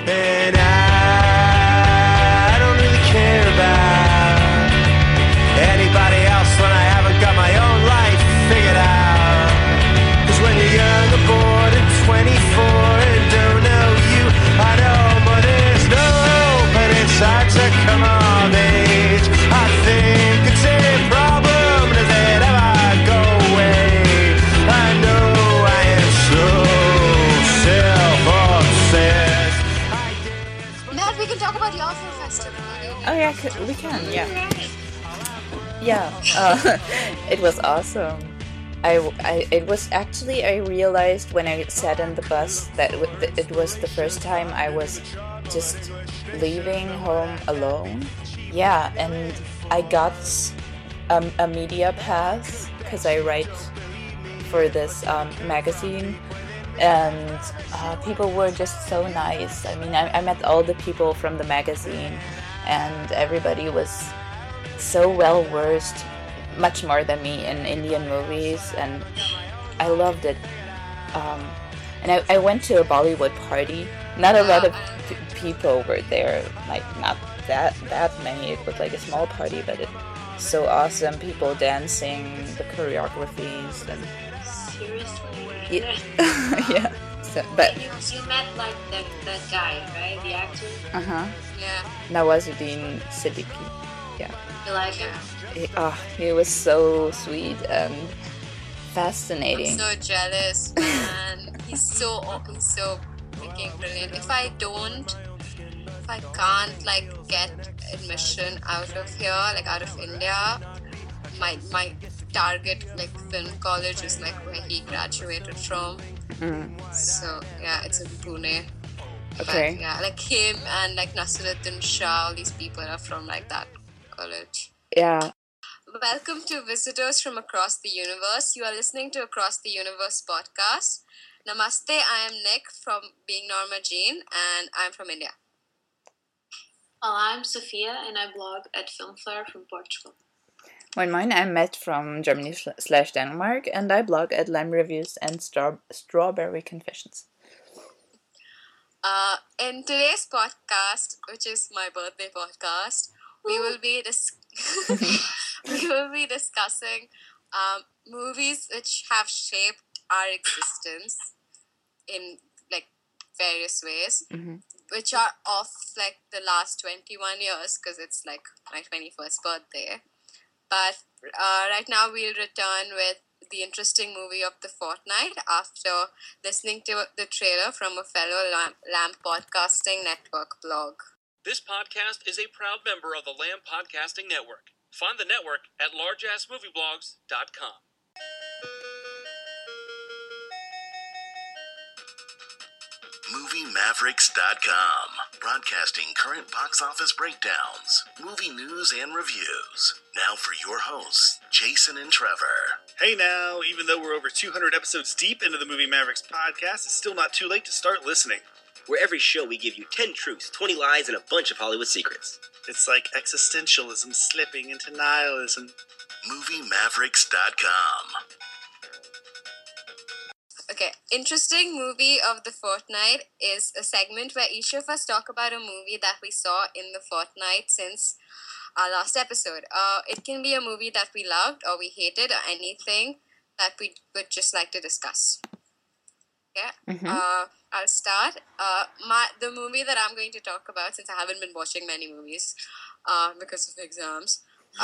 And I don't really care about anybody else when I haven't got my own life figured out. 'Cause when you're young and bored and 24 and don't know you, I know, but there's no hope and it's hard to come of age. I think it's a problem, does it ever go away? I know I am so self-obsessed. Matt, we can talk about your film festival. Oh yeah, we can. Yeah. It was awesome. It was actually, I realized when I sat in the bus that it was the first time I was just leaving home alone. Yeah, and I got a media pass because I write for this magazine, and people were just so nice. I mean, I met all the people from the magazine, and everybody was so well versed, much more than me, in Indian movies, and I loved it. And I went to a Bollywood party. Not a lot of people were there, like not that many. It was like a small party, but it was so awesome. People dancing, the choreographies, and Seriously? yeah. So, but You met like that guy, right? The actor? Yeah. Nawazuddin Siddiqui. Yeah. You like him? He was so sweet and fascinating. I'm so jealous, man. He's so freaking brilliant. If I can't like get admission out of here, like out of India, my target like film college is like where he graduated from. So yeah, it's in Pune. Okay. But, yeah, like him and like Nasiruddin Shah, all these people are from like that college. Yeah. Welcome to visitors from across the universe. You are listening to Across the Universe podcast. Namaste, I am Nick from Being Norma Jean, and I'm from India. Well, I'm Sophia, and I blog at Filmflare from Portugal. Mine, I'm Matt from Germany/Denmark, and I blog at Lime Reviews and Strawberry Confessions. In today's podcast, which is my birthday podcast, we will be discussing movies which have shaped our existence in like various ways, which are of like the last 21 years because it's like my 21st birthday. But right now we'll return with the interesting movie of the fortnight after listening to the trailer from a fellow Lamp Podcasting Network blog. This podcast is a proud member of the Lamb Podcasting Network. Find the network at largeassmovieblogs.com. MovieMavericks.com, broadcasting current box office breakdowns, movie news, and reviews. Now for your hosts, Jason and Trevor. Hey now, even though we're over 200 episodes deep into the Movie Mavericks podcast, it's still not too late to start listening. Where every show we give you 10 truths, 20 lies, and a bunch of Hollywood secrets. It's like existentialism slipping into nihilism. MovieMavericks.com. Okay, interesting movie of the fortnight is a segment where each of us talk about a movie that we saw in the fortnight since our last episode. It can be a movie that we loved or we hated or anything that we would just like to discuss. Yeah, I'll start. The movie that I'm going to talk about, since I haven't been watching many movies because of exams,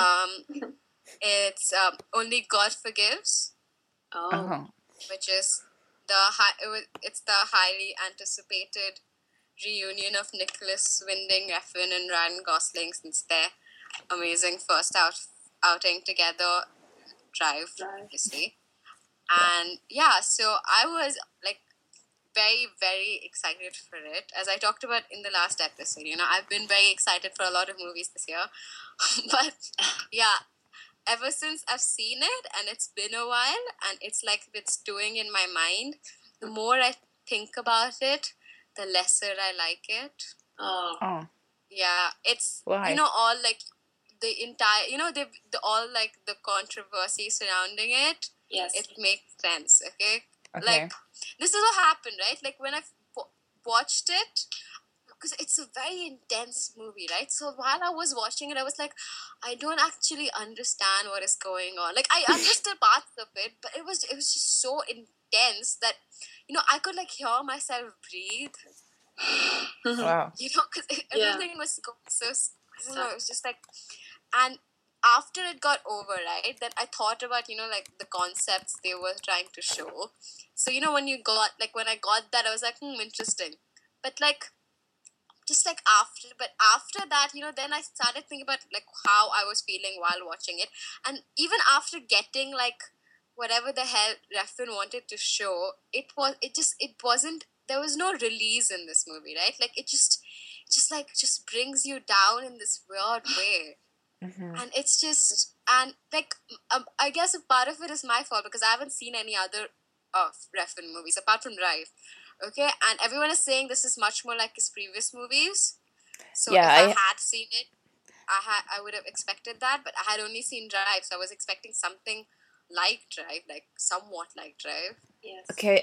it's Only God Forgives. Which is it's the highly anticipated reunion of Nicholas Winding Refn and Ryan Gosling since their amazing first outing together, Drive, obviously. And yeah, so I was like very, very excited for it. As I talked about in the last episode, I've been very excited for a lot of movies this year. But yeah, ever since I've seen it, and it's been a while, and it's like it's doing in my mind, the more I think about it, the lesser I like it. Oh. Yeah, it's, Why? all like the entire, all like the controversy surrounding it. Yes. It makes sense, okay? Like, this is what happened, right? Like, when I watched it, because it's a very intense movie, right? So while I was watching it, I was like, I don't actually understand what is going on. Like, I understood parts of it, but it was just so intense that, I could like hear myself breathe. Wow. Because everything was going so, I don't know, it was just like, and after it got over, right, then I thought about, like the concepts they were trying to show. So, when I got that, I was like, interesting. But like, just like after that, then I started thinking about like how I was feeling while watching it. And even after getting like whatever the hell Refn wanted to show, it wasn't, there was no release in this movie, right? Like it just brings you down in this weird way. And it's just, and like, I guess a part of it is my fault because I haven't seen any other of Refn movies apart from Drive. Okay, and everyone is saying this is much more like his previous movies. So if I had seen it, I would have expected that, but I had only seen Drive, so I was expecting something like Drive, like somewhat like Drive. Yes. Okay,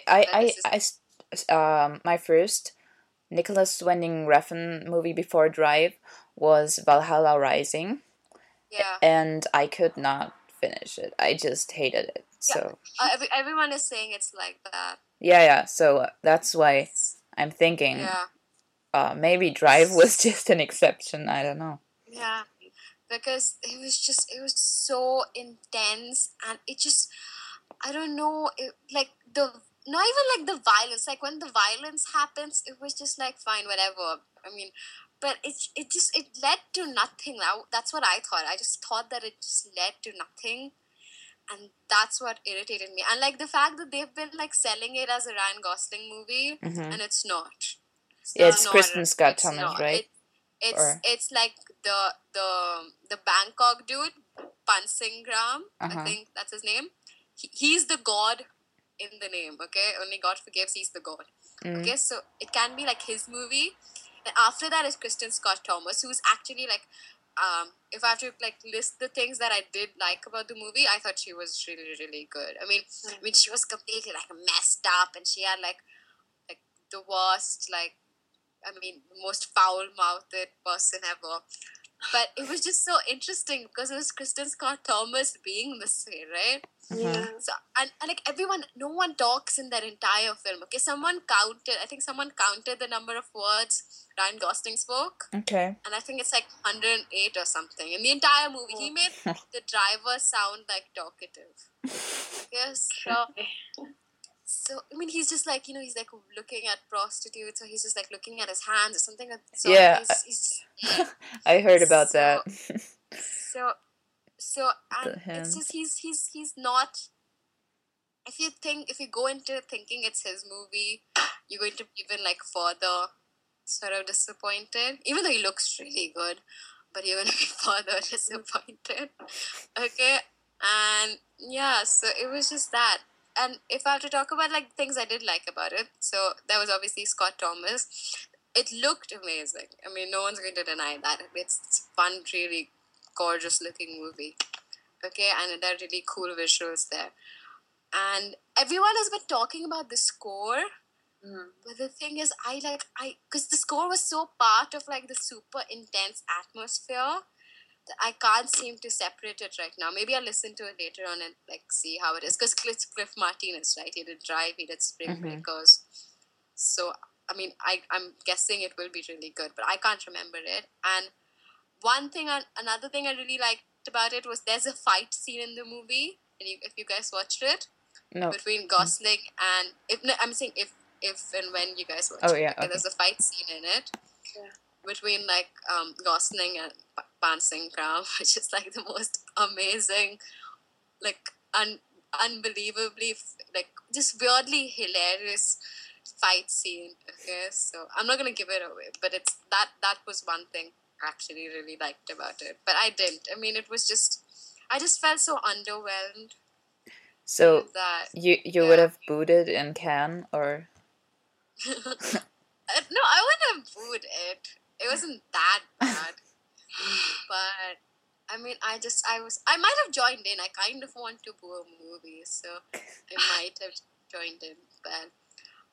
my first Nicholas Winding Refn movie before Drive was Valhalla Rising. Yeah. And I could not finish it. I just hated it. So everyone is saying it's like that. Yeah. So that's why I'm thinking maybe Drive was just an exception. I don't know. Yeah. Because it was so intense, and it just, I don't know, not even like the violence, like when the violence happens, it was just like fine, whatever. I mean, but it led to nothing. Now that's what I thought. I just thought that it just led to nothing, and that's what irritated me. And like the fact that they've been like selling it as a Ryan Gosling movie, and it's not. It's Kristen Scott Thomas, right? It's like the Bangkok dude, Pansingram, I think that's his name. He's the god in the name, okay? Only God forgives, he's the god. Okay, so it can be like his movie. And after that is Kristen Scott Thomas, who's actually like, if I have to like list the things that I did like about the movie, I thought she was really, really good. I mean, she was completely like messed up, and she had like the worst, like, most foul-mouthed person ever. But it was just so interesting because it was Kristen Scott Thomas being this way, right? Yeah. So and like no one talks in that entire film. Okay, I think someone counted the number of words Ryan Gosling spoke. Okay. And I think it's like 108 or something. In the entire movie, he made the driver sound like talkative. Okay, so, he's just like, he's like looking at prostitutes, or he's just like looking at his hands or something. So yeah. He's I heard about that. And it's just, he's not, if you go into thinking it's his movie, you're going to be even like further sort of disappointed. Even though he looks really good, but you're going to be further disappointed. Okay? And yeah, so it was just that. And if I have to talk about like things I did like about it, so there was obviously Scott Thomas. It looked amazing. No one's going to deny that. It's fun, really gorgeous looking movie. Okay, and there are really cool visuals there. And everyone has been talking about the score. But the thing is, because the score was so part of like the super intense atmosphere, I can't seem to separate it right now. Maybe I'll listen to it later on and like see how it is. Because Cliff Martinez, right? He did Drive, he did Spring Breakers. So, I'm guessing it will be really good, but I can't remember it. And another thing I really liked about it was there's a fight scene in the movie. And if you guys watched it, no, between Gosling and if and when you guys watch it. Yeah, okay. There's a fight scene in it. Yeah. Between like Gosling and Pansingram, which is like the most amazing, like unbelievably, like just weirdly hilarious fight scene. Okay, so I'm not gonna give it away, but it's that was one thing I actually really liked about it. But I didn't. It was just, I just felt so underwhelmed. So that you would have booed in Cannes, or? No, I wouldn't have booed it. It wasn't that bad. But I might have joined in. I kind of want to boo a movie, so I might have joined in. But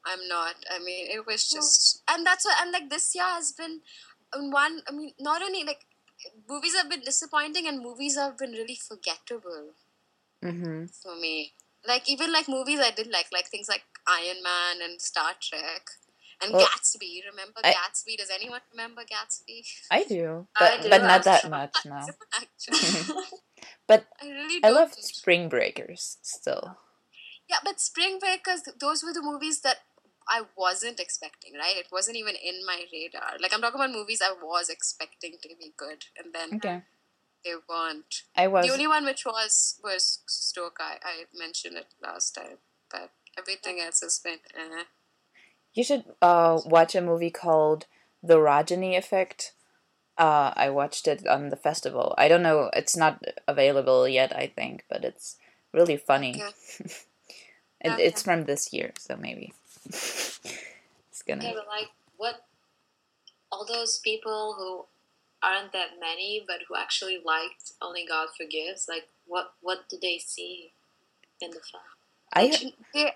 I'm not. I mean, it was just, and that's what, and like this year has been one. I mean, not only like movies have been disappointing, and movies have been really forgettable for me. Like even like movies I did like things like Iron Man and Star Trek and Gatsby. Remember Gatsby? Does anyone remember Gatsby? I do, but not that much now. But I love Spring Breakers still. Yeah, but Spring Breakers, those were the movies that I wasn't expecting, right? It wasn't even in my radar. Like, I'm talking about movies I was expecting to be good, and then they weren't. The only one which was Stoke. I mentioned it last time, but everything else has been You should watch a movie called The Rajani Effect. I watched it on the festival. I don't know, it's not available yet, I think, but it's really funny. Okay. It's from this year, so maybe it's gonna. Okay, but like, what? All those people who aren't that many, but who actually liked Only God Forgives, like, what do they see in the film?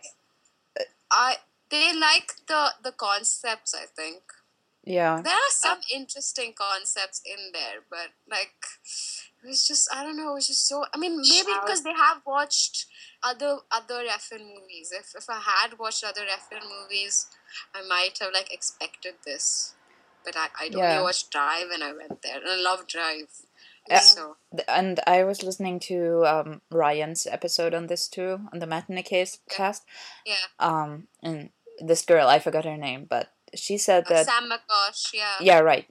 They like the concepts, I think. Yeah. There are some interesting concepts in there, but like it was just, I don't know, it was just so, I mean, maybe because they have watched other Refn movies. If I had watched other Refn movies, I might have like expected this. But I'd only watched Drive and I went there. And I love Drive. So. And I was listening to Ryan's episode on this too, on the Matinee cast. Yeah. And this girl, I forgot her name, but she said that Sam McCosh, yeah. Yeah, right.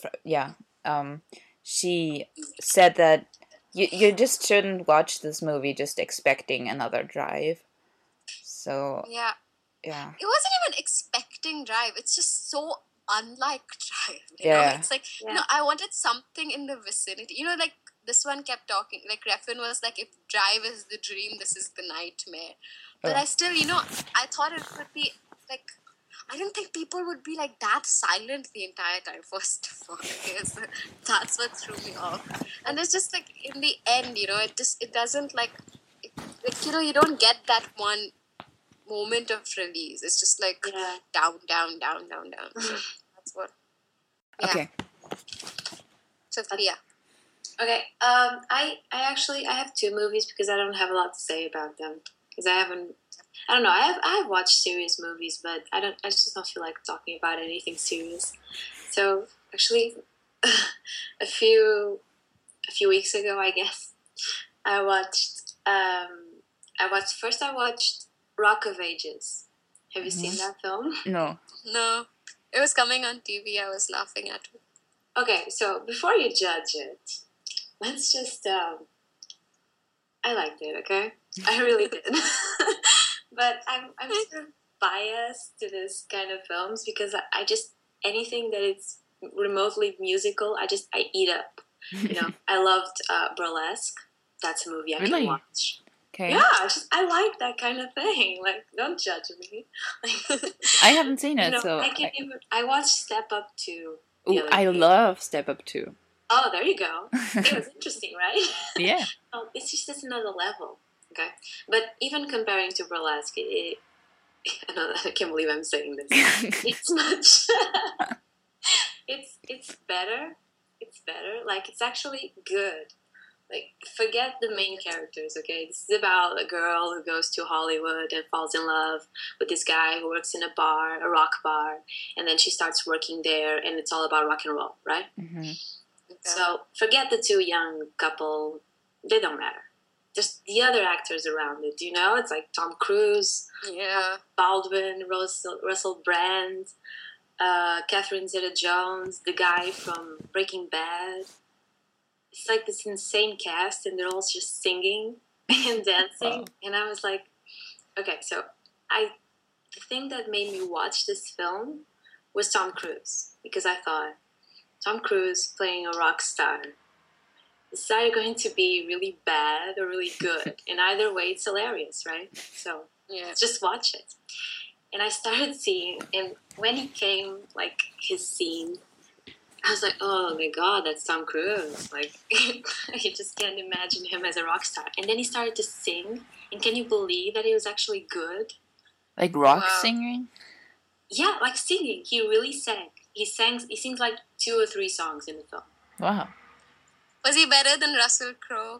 She said that you just shouldn't watch this movie just expecting another Drive. So yeah. It wasn't even expecting Drive. It's just so unlike Drive. You know? It's like I wanted something in the vicinity. You know, like this one kept talking. Like Refn was like, if Drive is the dream, this is the nightmare. But I still, I thought it would be like. I didn't think people would be like that silent the entire time, first of all. Because that's what threw me off. And it's just like, in the end, it doesn't like, you don't get that one moment of release. It's just like down. So that's what. Yeah. Okay. Sophia. Okay. I have two movies because I don't have a lot to say about them. Because I don't know. I have watched serious movies, but I just don't feel like talking about anything serious. So actually, a few weeks ago, I guess, I watched Rock of Ages. Have you seen that film? No. It was coming on TV. I was laughing at it. Okay, so before you judge it, let's just I liked it. Okay, I really did. But I'm sort of biased to this kind of films because I just, anything that is remotely musical, I eat up. I loved Burlesque. That's a movie I can watch. Okay. Yeah, I like that kind of thing. Like, don't judge me. I haven't seen it, so I watched Step Up 2. I love Step Up 2. Oh, there you go. It was interesting, right? Yeah. It's just another level. Okay, but even comparing to Burlesque, I can't believe I'm saying this. It's much. It's better. It's better. Like, it's actually good. Like, forget the main characters. Okay, this is about a girl who goes to Hollywood and falls in love with this guy who works in a rock bar, and then she starts working there, and it's all about rock and roll, right? Mm-hmm. Okay. So forget the two young couple. They don't matter. Just the other actors around it, It's like Tom Cruise, Baldwin, Russell Brand, Catherine Zeta-Jones, the guy from Breaking Bad. It's like this insane cast, and they're all just singing and dancing. And I was like, okay, so the thing that made me watch this film was Tom Cruise, because I thought, Tom Cruise playing a rock star. It's either going to be really bad or really good. And either way, it's hilarious, right? So just watch it. And I started seeing, and when he came, like, his scene, I was like, oh my God, that's Tom Cruise. Like, you just can't imagine him as a rock star. And then he started to sing. And can you believe that he was actually good? Like rock singing? Yeah, like singing. He really sang. He sings like 2 or 3 songs in the film. Wow. Was he better than Russell Crowe?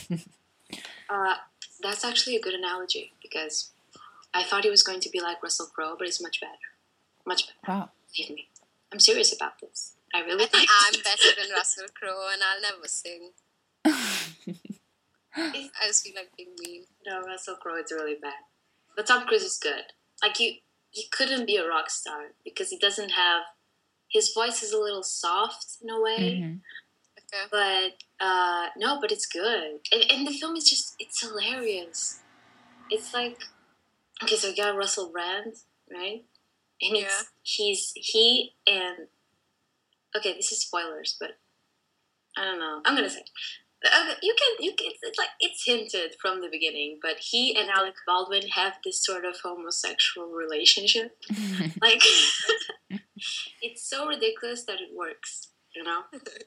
That's actually a good analogy because I thought he was going to be like Russell Crowe, but he's much better. Much better. Wow. Believe me. I'm serious about this. I think I'm better than Russell Crowe and I'll never sing. I just feel like being mean. No, Russell Crowe is really bad. But Tom Cruise is good. Like, he couldn't be a rock star because he doesn't have... His voice is a little soft in a way. Mm-hmm. Okay. But, no, but it's good. And the film is just... It's hilarious. It's like... Okay, so you got Russell Brand, right? And he and... Okay, this is spoilers, but... I don't know. I'm gonna say... You can. It's hinted from the beginning, but he and Alec Baldwin have this sort of homosexual relationship. Like, it's so ridiculous that it works. You know,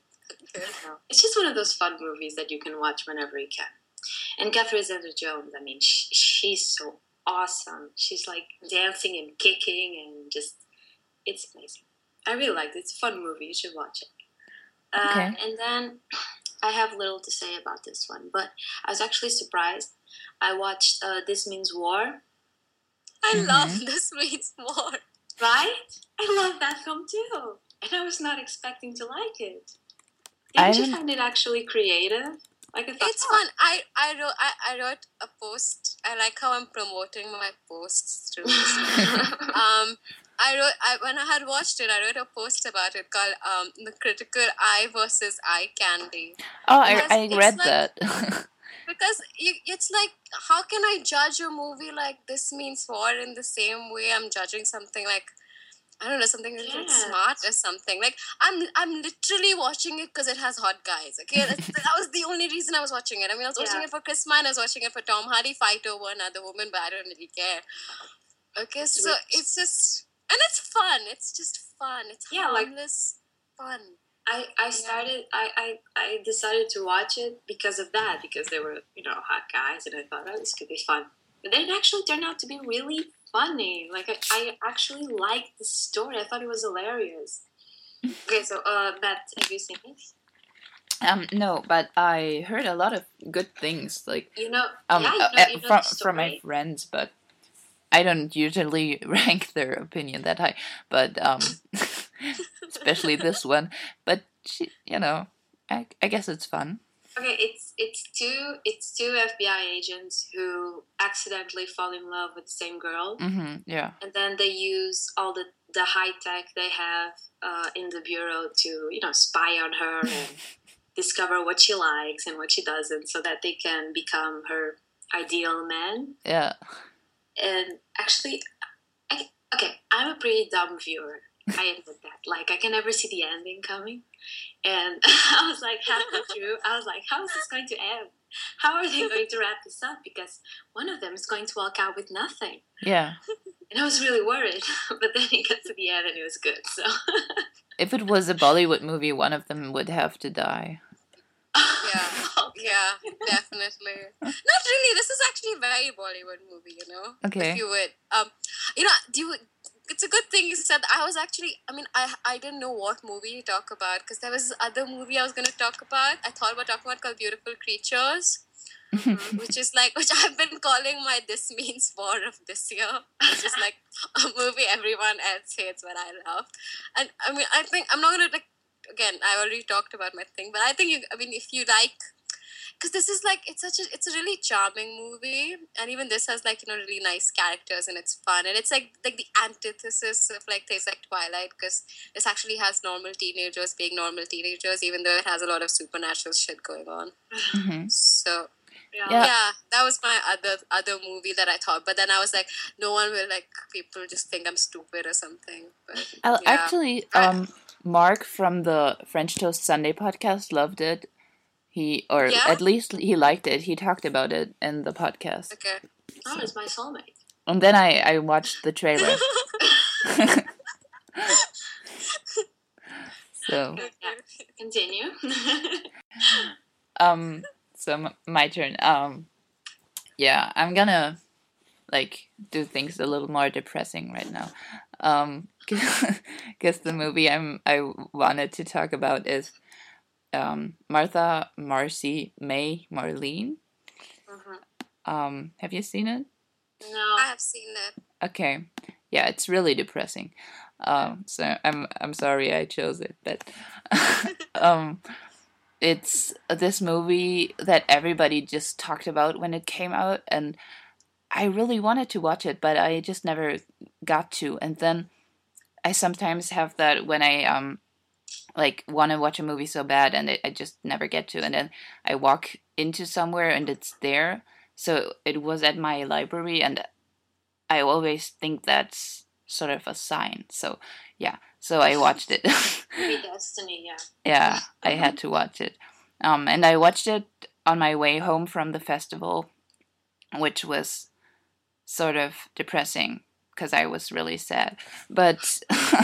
it's just one of those fun movies that you can watch whenever you can. And Catherine Zeta-Jones, I mean, she's so awesome. She's like dancing and kicking and just, it's amazing. I really liked it. It's a fun movie. You should watch it. Okay. And then I have little to say about this one, but I was actually surprised. I watched This Means War. I love This Means War. Right? I love that film too. And I was not expecting to like it. Didn't you find it actually creative? Like, it's fun. I wrote a post. I like how I'm promoting my posts through this. When I had watched it, I wrote a post about it called The Critical Eye versus Eye Candy. Oh, I read that. Because it's like, how can I judge a movie like This Means War in the same way I'm judging something like, I don't know, something really smart or something. Like, I'm literally watching it because it has hot guys, okay? That was the only reason I was watching it. I mean, I was watching it for Chris Pine, I was watching it for Tom Hardy fight over another woman, but I don't really care. Okay, so it's just... And it's fun. It's just fun. It's harmless fun. I decided to watch it because of that, because they were, hot guys, and I thought, this could be fun. But then it actually turned out to be really funny. Like, I actually liked the story. I thought it was hilarious. Okay, so, Matt, have you seen this? No, but I heard a lot of good things, like, from my friends, but I don't usually rank their opinion that high, but especially this one. But I guess it's fun. Okay, it's two FBI agents who accidentally fall in love with the same girl. Mm-hmm, yeah. And then they use all the high tech they have in the bureau to spy on her and discover what she likes and what she doesn't, so that they can become her ideal man. Yeah. And actually, I'm a pretty dumb viewer. I admit that. Like, I can never see the ending coming. And I was like, halfway through, I was like, how is this going to end? How are they going to wrap this up? Because one of them is going to walk out with nothing. Yeah. And I was really worried. But then it got to the end and it was good, so. If it was a Bollywood movie, one of them would have to die. Yeah, definitely. Not really. This is actually a very Bollywood movie, Okay. If you would, it's a good thing you said. I didn't know what movie to talk about because there was this other movie I was going to talk about. I thought about talking about called Beautiful Creatures, which I've been calling my This Means War of this year. It's just like a movie everyone else hates but I love. And I think I'm not going to again, I already talked about my thing, but I think if you like, because this is like, it's a really charming movie, and even this has really nice characters and it's fun, and it's like the antithesis of things like Twilight, because this actually has normal teenagers being normal teenagers, even though it has a lot of supernatural shit going on. Mm-hmm. So yeah, that was my other movie that I thought, but then I was like, no one will people just think I'm stupid or something. But actually, Mark from the French Toast Sunday podcast loved it. At least he liked it. He talked about it in the podcast. Okay. Oh, it's my soulmate. And then I watched the trailer. So. Continue. So my turn. Yeah, I'm gonna like do things a little more depressing right now. Because the movie I wanted to talk about is Martha, Marcy, May, Marlene. Have you seen it? No, I have seen it. Okay, yeah, it's really depressing. So I'm sorry I chose it, but it's this movie that everybody just talked about when it came out, and I really wanted to watch it, but I just never got to. And then I sometimes have that when I like want to watch a movie so bad, and I just never get to. And then I walk into somewhere and it's there. So it was at my library, and I always think that's sort of a sign. So yeah, so I watched it. Maybe destiny, yeah. Yeah, I had to watch it. And I watched it on my way home from the festival, which was sort of depressing because I was really sad. But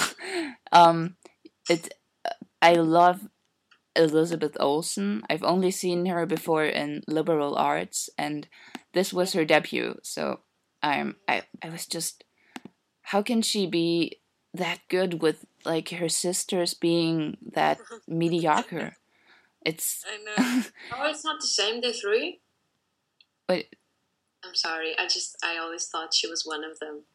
I love Elizabeth Olsen. I've only seen her before in liberal arts, and this was her debut. So I was just, how can she be that good with like her sisters being that mediocre? It's I know. Oh, it's not the same. They're three. But I'm sorry. I always thought she was one of them.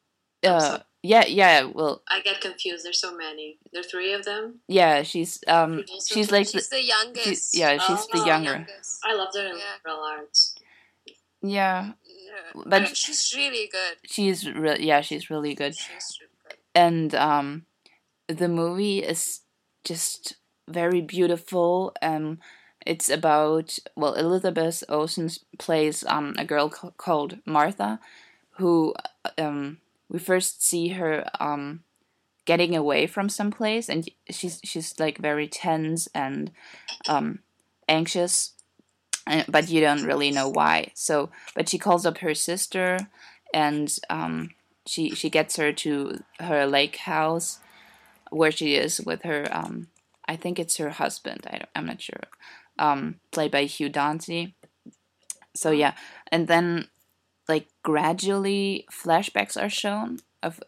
yeah. Well, I get confused. There's so many. There are three of them. Yeah, she's like she's the youngest. She's the younger. I loved her in liberal arts. Yeah, but she's really good. She's really good. She's really good. And the movie is just very beautiful. It's about, well, Elizabeth Olsen plays a girl called Martha, who we first see her getting away from some place, and she's like very tense and anxious, but you don't really know why. So, but she calls up her sister, and she gets her to her lake house where she is with her. I think it's her husband. I'm not sure. Played by Hugh Dancy. So yeah, and then like gradually flashbacks are shown of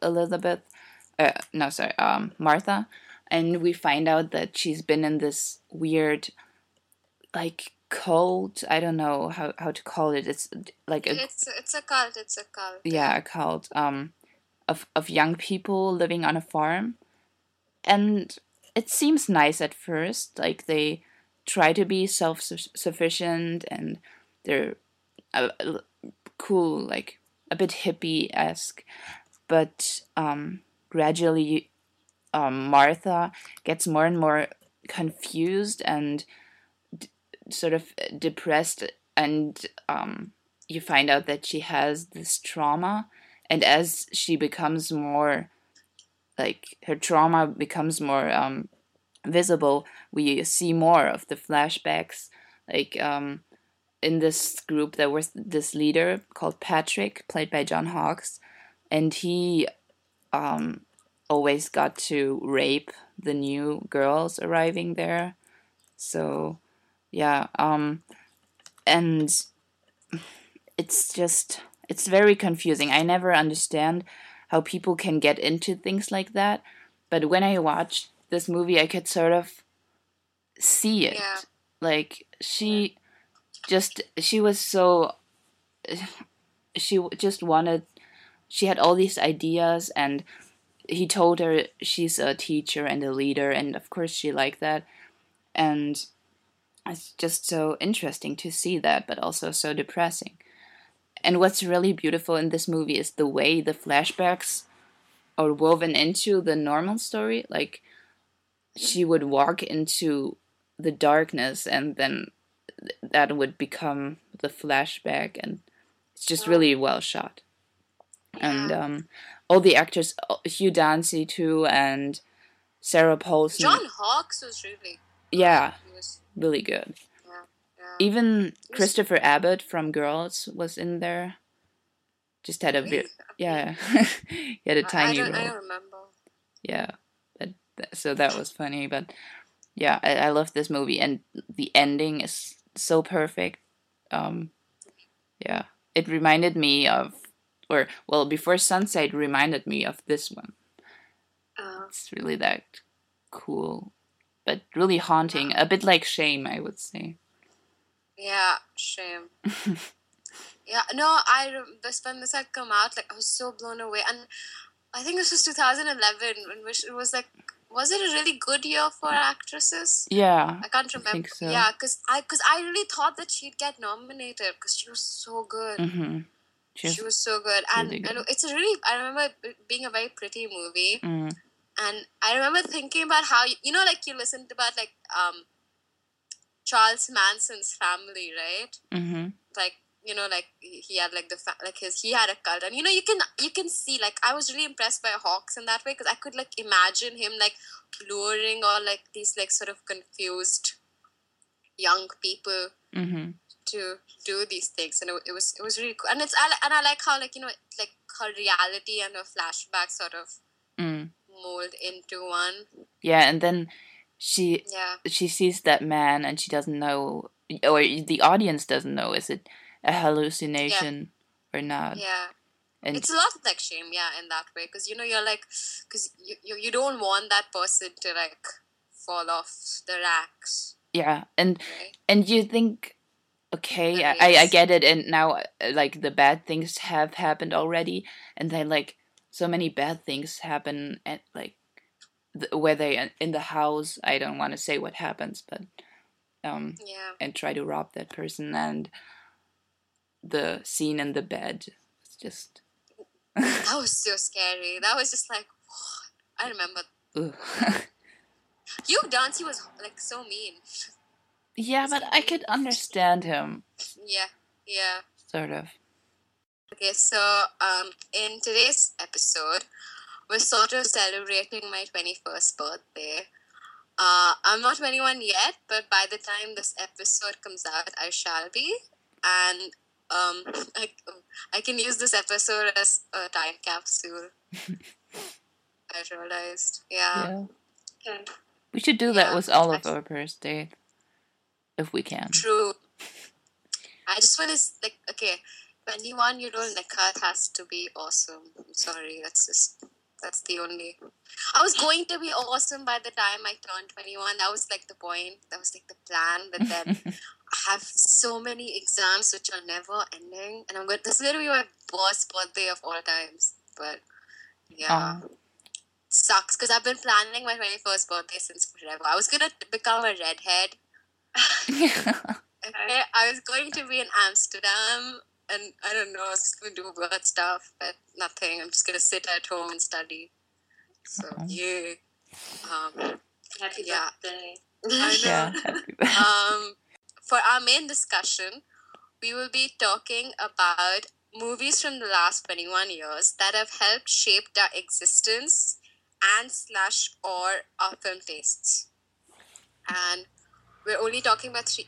Martha, and we find out that she's been in this weird like cult. I don't know how to call it. It's like it's a cult. Yeah, a cult of young people living on a farm, and it seems nice at first. Like they try to be self-sufficient, and they're cool, like a bit hippie-esque, but gradually Martha gets more and more confused and sort of depressed, and you find out that she has this trauma, and as she becomes more, like her trauma becomes more visible, we see more of the flashbacks. Like in this group there was this leader called Patrick, played by John Hawkes, and he always got to rape the new girls arriving there. So yeah, and it's very confusing. I never understand how people can get into things like that, but when I watched this movie I could sort of see it. Yeah. Like she was so, she just wanted, she had all these ideas, and he told her she's a teacher and a leader, and of course she liked that, and it's just so interesting to see that, but also so depressing. And what's really beautiful in this movie is the way the flashbacks are woven into the normal story. Like she would walk into the darkness, and then that would become the flashback, and it's just really well shot. Yeah. And all the actors, Hugh Dancy too, and Sarah Paulson. John Hawkes was really really good. Yeah. Even Christopher Abbott from Girls was in there. Just had a bit, yeah. He had a tiny role. I don't remember. Yeah, so that was funny, but yeah, I love this movie, and the ending is so perfect. Yeah, it reminded me of Before Sunset reminded me of this one. It's really that cool, but really haunting. A bit like Shame, I would say. Yeah, Shame. Yeah, no, when this had come out, like, I was so blown away. And I think this was 2011, in which it was like, was it a really good year for actresses? Yeah, I can't remember. I think so. Yeah, because I really thought that she'd get nominated because she was so good. Mm-hmm. She was so good, really good. And it's I remember it being a very pretty movie, and I remember thinking about how you listened about like Charles Manson's family, right? Mm-hmm. Like, like he had like he had a cult, and you can see, like, I was really impressed by Hawks in that way because I could like imagine him like luring all like these like sort of confused young people to do these things, and it was really cool. And I like how like like her reality and her flashback sort of mold into one. Yeah, and then she sees that man and she doesn't know, or the audience doesn't know, is it a hallucination or not? Yeah. And it's a lot like Shame, in that way, because you're like, because you don't want that person to like fall off the racks. Yeah, and you think, okay, I get it, and now like the bad things have happened already, and then like so many bad things happen at like where they in the house. I don't want to say what happens, but and try to rob that person, and the scene in the bed. It's just that was so scary. That was just like, I remember. Hugh Dancy was like so mean. Yeah, but I could understand him. Yeah. Sort of. Okay, so in today's episode, we're sort of celebrating my 21st birthday. I'm not 21 yet, but by the time this episode comes out, I shall be. And I can use this episode as a time capsule. I realized. Yeah. Okay. We should do that with all of our birthdays, if we can. True. I just want to, like, okay, 21-year-old Nikhat has to be awesome. I'm sorry, that's the only... I was going to be awesome by the time I turned 21. That was, like, the point. That was, like, the plan. But then I have so many exams which are never ending. And this is going to be my worst birthday of all times. But, yeah. Sucks, because I've been planning my 21st birthday since forever. I was going to become a redhead. Okay, I was going to be in Amsterdam, and I don't know, I was just going to do weird stuff, but nothing. I'm just going to sit at home and study. So, yeah. Happy birthday. I know. Yeah, happy birthday. For our main discussion, we will be talking about movies from the last 21 years that have helped shape our existence and/or our film tastes. And we're only talking about three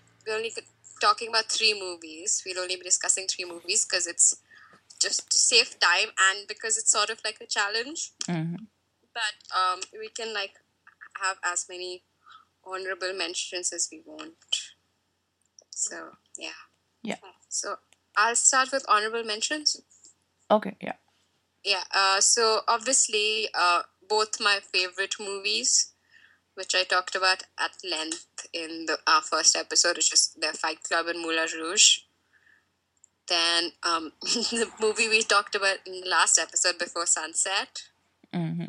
movies. We'll only be discussing 3 movies because it's just to save time and because it's sort of like a challenge. Mm-hmm. But we can like have as many honorable mentions as we want. So yeah. So I'll start with honorable mentions. Okay. Yeah. Yeah. So obviously, both my favorite movies, which I talked about at length in our first episode, which is the Fight Club and Moulin Rouge. Then the movie we talked about in the last episode, Before Sunset. Mm-hmm.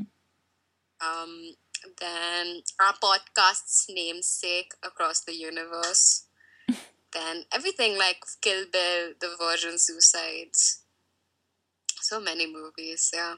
Then our podcast's namesake, Across the Universe. Then everything like Kill Bill, The Virgin Suicides. So many movies, yeah.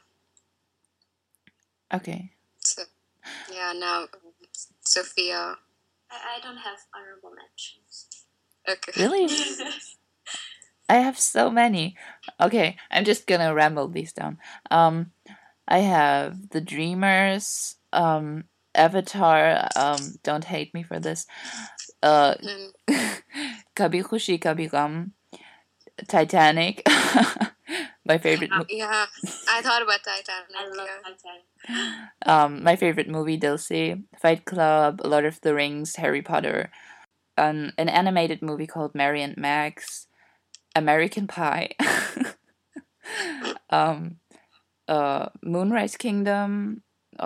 Okay. So, yeah, now... Sophia. I don't have honorable mentions. Okay. Really? I have so many. Okay, I'm just gonna ramble these down. I have The Dreamers, Avatar, don't hate me for this, Kabhi Khushi Kabhie Gham, Titanic, my favorite movie. Yeah, I thought about Titanic. I love Titanic. My favorite movie, Dilse, Fight Club, Lord of the Rings, Harry Potter, an animated movie called Mary and Max, American Pie, Moonrise Kingdom.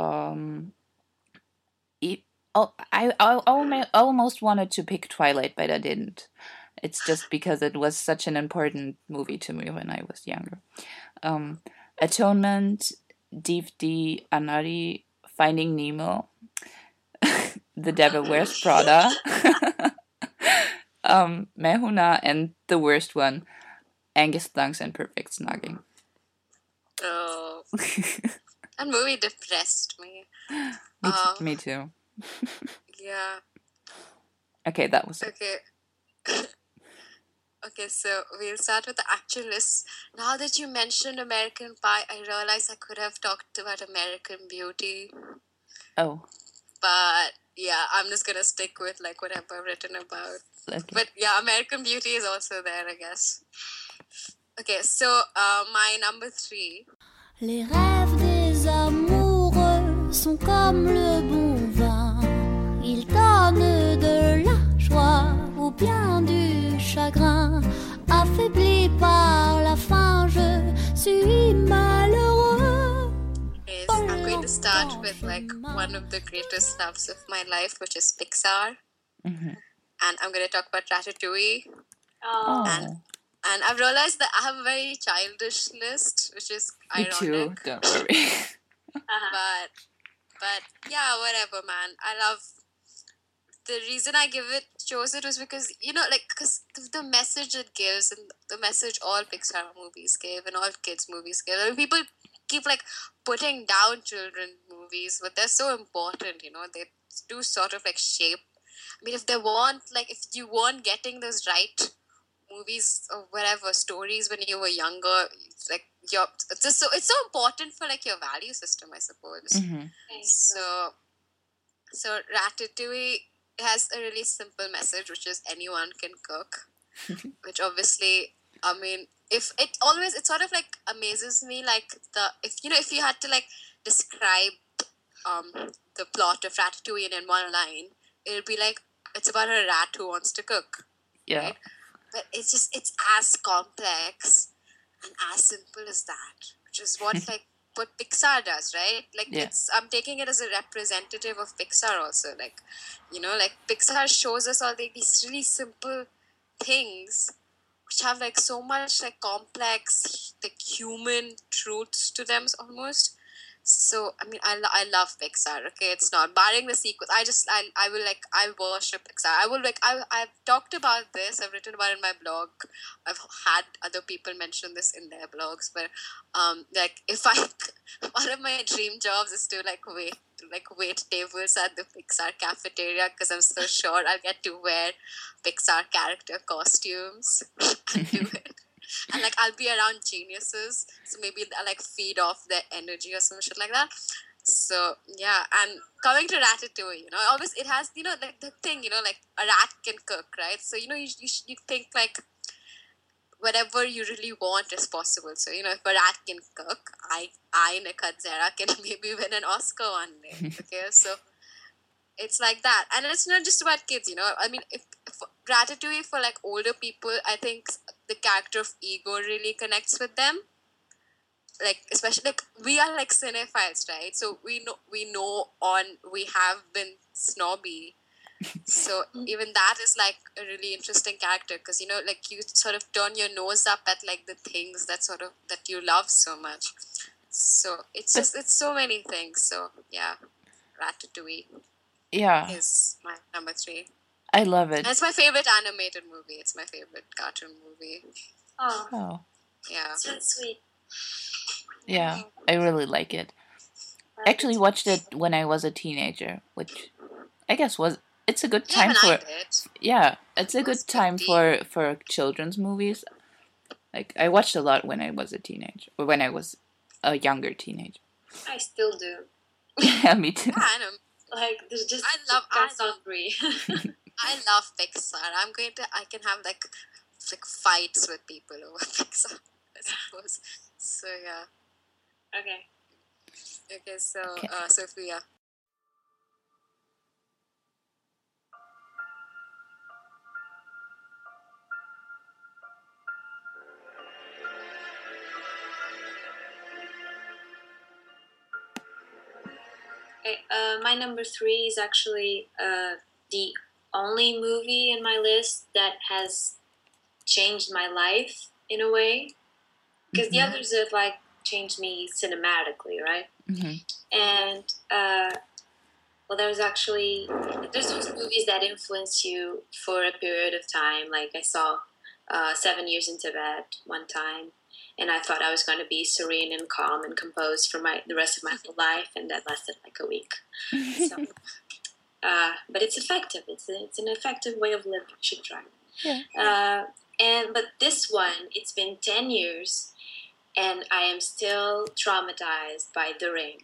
I almost wanted to pick Twilight, but I didn't. It's just because it was such an important movie to me when I was younger. Atonement, Deep D, Anari, Finding Nemo, The Devil Wears Prada, Mehuna, and the worst one, Angus Thunks and Perfect Snogging. Oh, that movie depressed me. Me too. Yeah. Okay, that was okay. Okay, so we'll start with the actual list. Now that you mentioned American Pie, I realize I could have talked about American Beauty. Oh. But yeah, I'm just gonna stick with like what I've written about. Okay. But yeah, American Beauty is also there, I guess. Okay, so my number 3. Les rêves des amoureux sont comme le bon vin. Ils donnent de la joie ou bien du chagrin. Affaibli par la faim, je suis malheureux. I'm going to start with like one of the greatest loves of my life, which is Pixar. Mm-hmm. And I'm going to talk about Ratatouille. Oh. And I've realized that I have a very childish list, which is ironic. Me too, don't worry. But yeah, whatever, man. I love... The reason I chose it was because, because the message it gives and the message all Pixar movies give and all kids movies give. I mean, people keep, putting down children movies, but they're so important, They do sort of, shape... I mean, if you weren't getting those right movies or whatever stories when you were younger, it's so important for your value system, I suppose. Mm-hmm. So Ratatouille has a really simple message, which is anyone can cook. Which obviously, I mean, it sort of amazes me, if you had to describe the plot of Ratatouille in one line, it would be it's about a rat who wants to cook. Yeah. Right? But it's as complex and as simple as that, which is what what Pixar does, right? I'm taking it as a representative of Pixar also. Pixar shows us all these really simple things which have so much complex human truths to them almost. So I mean, I love Pixar. Okay, it's not barring the sequels. I worship Pixar. I've talked about this. I've written about it in my blog. I've had other people mention this in their blogs. But if one of my dream jobs is to wait tables at the Pixar cafeteria, because I'm so sure I'll get to wear Pixar character costumes and do it. And I'll be around geniuses, so maybe I'll feed off their energy or some shit like that. So yeah, and coming to Ratatouille, obviously it has the thing, a rat can cook, right? So you think whatever you really want is possible. So if a rat can cook, I Nikhil Zera, can maybe win an Oscar one day. Okay, so it's like that, and it's not just about kids. I mean, if Ratatouille for older people, I think the character of Ego really connects with them. Especially we are cinephiles, right? So we have been snobby. So even that is a really interesting character, because you sort of turn your nose up at the things that you love so much. So it's so many things. So yeah, Ratatouille. Yeah. Is my number 3. I love it. And it's my favorite animated movie. It's my favorite cartoon movie. Oh. Yeah. So sweet. Yeah, I really like it. I actually watched it when I was a teenager, which I guess it's a good time for... Yeah, it's a good time for children's movies. I watched a lot when I was a teenager, or when I was a younger teenager. I still do. Yeah, me too. Yeah, I know. There's just I love Pixar. I love Pixar. I can have fights with people over Pixar, I suppose. So yeah. Okay, so Sophia. Okay, my number 3 is actually the only movie in my list that has changed my life in a way. Because the others have, like, changed me cinematically, right? And, well, there's those movies that influence you for a period of time. Like, I saw 7 Years in Tibet one time, and I thought I was going to be serene and calm and composed for the rest of my whole life, and that lasted like a week. So, but it's effective. It's an effective way of living. You should try it. Yeah. But this one, it's been 10 years, and I am still traumatized by The Ring.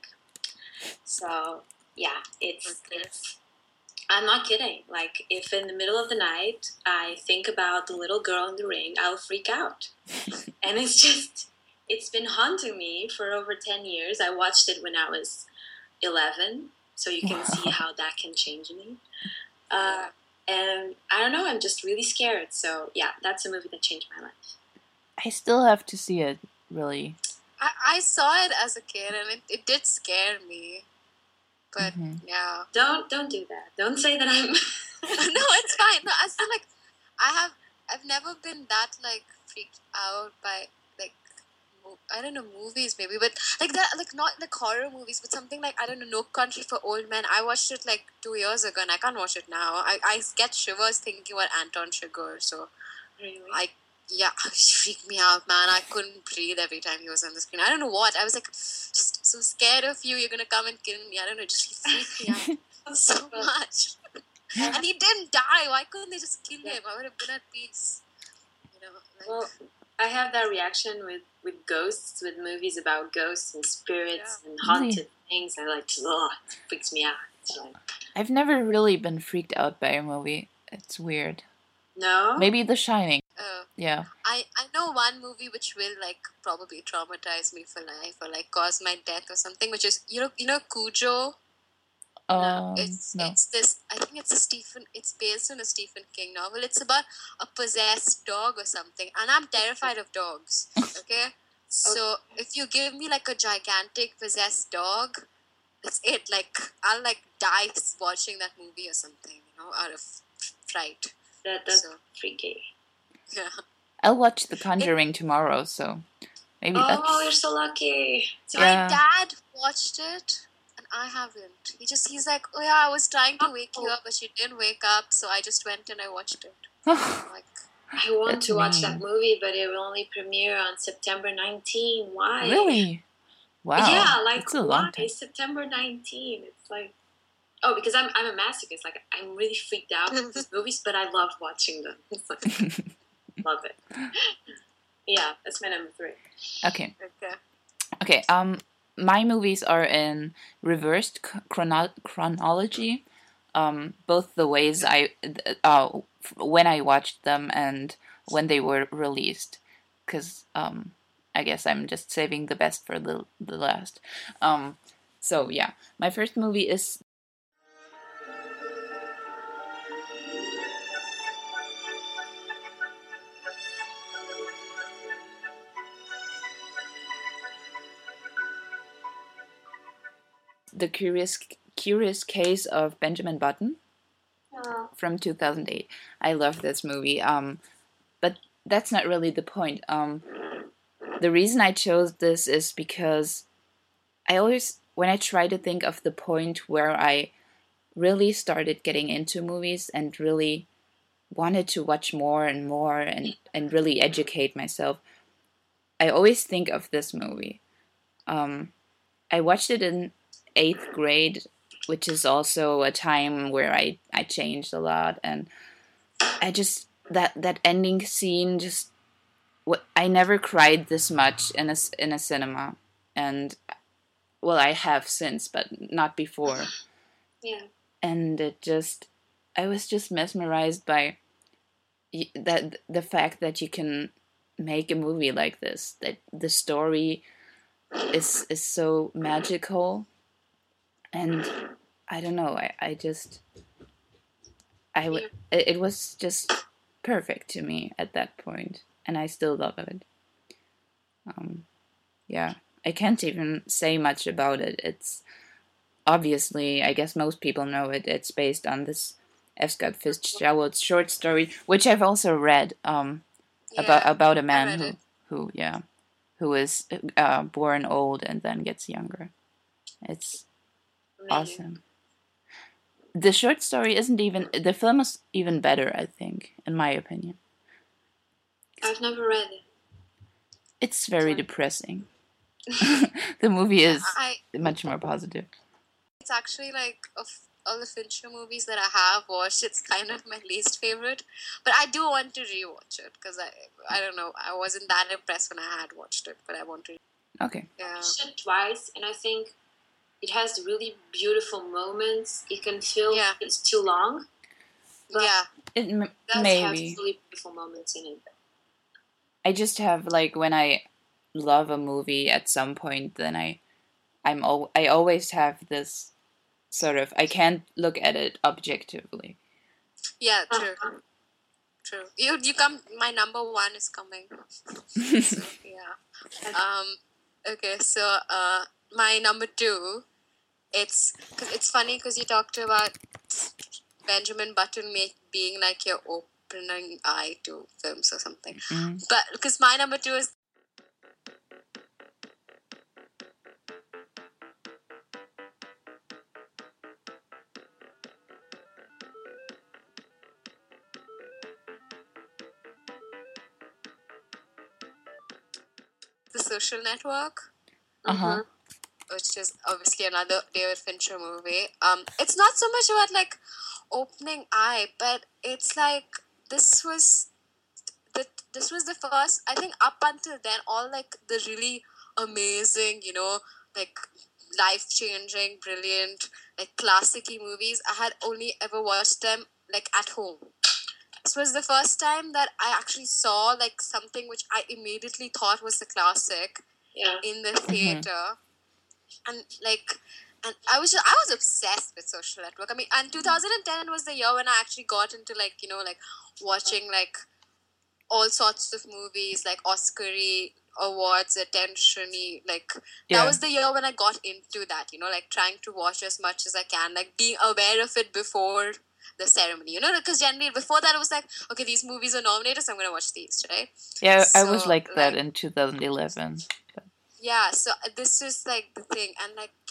So, yeah, it's I'm not kidding. Like, if in the middle of the night I think about the little girl in the ring, I'll freak out. And it's been haunting me for over 10 years. I watched it when I was 11, so you can see how that can change me. And I don't know, I'm just really scared. So, yeah, that's a movie that changed my life. I still have to see it, really. I saw it as a kid, and it did scare me. But yeah, don't do that. Don't say that I'm. No, it's fine. No, I feel like I've never been that like freaked out by like I don't know, movies maybe, but like that, like not like horror movies, but something like, I don't know, No Country for Old Men. I watched it like 2 years ago, and I can't watch it now. I get shivers thinking about Anton Chigurh. So really, yeah, it freaked me out, man. I couldn't breathe every time he was on the screen. I don't know what. I was like, just so scared of you. You're gonna come and kill me. I don't know. Just freaked me out so much. And he didn't die. Why couldn't they just kill him? I would have been at peace. You know. Like, well, I have that reaction with ghosts, with movies about ghosts and spirits and haunted things. I like, it freaks me out. It's like, I've never really been freaked out by a movie. It's weird. No? Maybe The Shining. Yeah. I know one movie which will like probably traumatize me for life or like cause my death or something, which is you know Cujo. It's this. I think it's based on a Stephen King novel. It's about a possessed dog or something, and I'm terrified of dogs. Okay, so if you give me like a gigantic possessed dog, that's it. Like I'll like die watching that movie or something. You know, out of fright. That's freaky. Yeah. I'll watch The Conjuring tomorrow, so maybe that's... Oh, you're so lucky. So my dad watched it, and I haven't. He's like, oh yeah, I was trying to wake you up, but you didn't wake up, so I just went and I watched it. I want to watch that movie, but it will only premiere on September 19. Why? Really? Wow. Yeah, like, why? September 19. It's like... Oh, because I'm a masochist. Like, I'm really freaked out with these movies, but I love watching them. It's like... Love it. Yeah, that's my number 3. Okay. My movies are in reversed chronology. Both the ways when I watched them and when they were released, because I guess I'm just saving the best for the last. So yeah, my first movie is The Curious Case of Benjamin Button from 2008. I love this movie. But that's not really the point. The reason I chose this is because I always, when I try to think of the point where I really started getting into movies and really wanted to watch more and more and really educate myself, I always think of this movie. I watched it in 8th grade, which is also a time where I changed a lot, and I just that ending scene just I never cried this much in a cinema, and well, I have since, but not before. Yeah. And I was just mesmerized by that the fact that you can make a movie like this, that the story is so magical. And I don't know, it was just perfect to me at that point, and I still love it. Yeah, I can't even say much about it. It's obviously, I guess most people know it. It's based on this F. Scott Fitzgerald short story, which I've also read. About a man who is born old and then gets younger. It's awesome. The short story the film is even better, I think, in my opinion. I've never read it. It's very depressing. The movie is much more positive. It's actually like of all the Fincher movies that I have watched, it's kind of my least favorite. But I do want to rewatch it because I don't know, I wasn't that impressed when I had watched it, but I want to. Okay. I watched it twice, and I think it has really beautiful moments. You can feel it's too long. But it does maybe have really beautiful moments in it. I just have like when I love a movie at some point, then I always have this sort of, I can't look at it objectively. Yeah, true. True. You come. My number one is coming. So, yeah. Okay. So my number two. It's funny because you talked about Benjamin Button being like your opening eye to films or something. Mm-hmm. But because my number two is. The Social Network, which is obviously another David Fincher movie. It's not so much about like opening eye, but it's like this was the first. I think up until then, all like the really amazing, like life-changing, brilliant, like classic-y movies, I had only ever watched them like at home. This was the first time that I actually saw like something which I immediately thought was a classic in the theater, and I was obsessed with Social Network. I mean, and 2010 was the year when I actually got into like watching like all sorts of movies, like Oscar-y awards, attention-y, that was the year when I got into that, like trying to watch as much as I can, like being aware of it before the ceremony, because generally before that it was like, okay, these movies are nominated, so I'm going to watch these, right? Yeah, so, I was like that in 2011. Yeah, so this is like the thing, and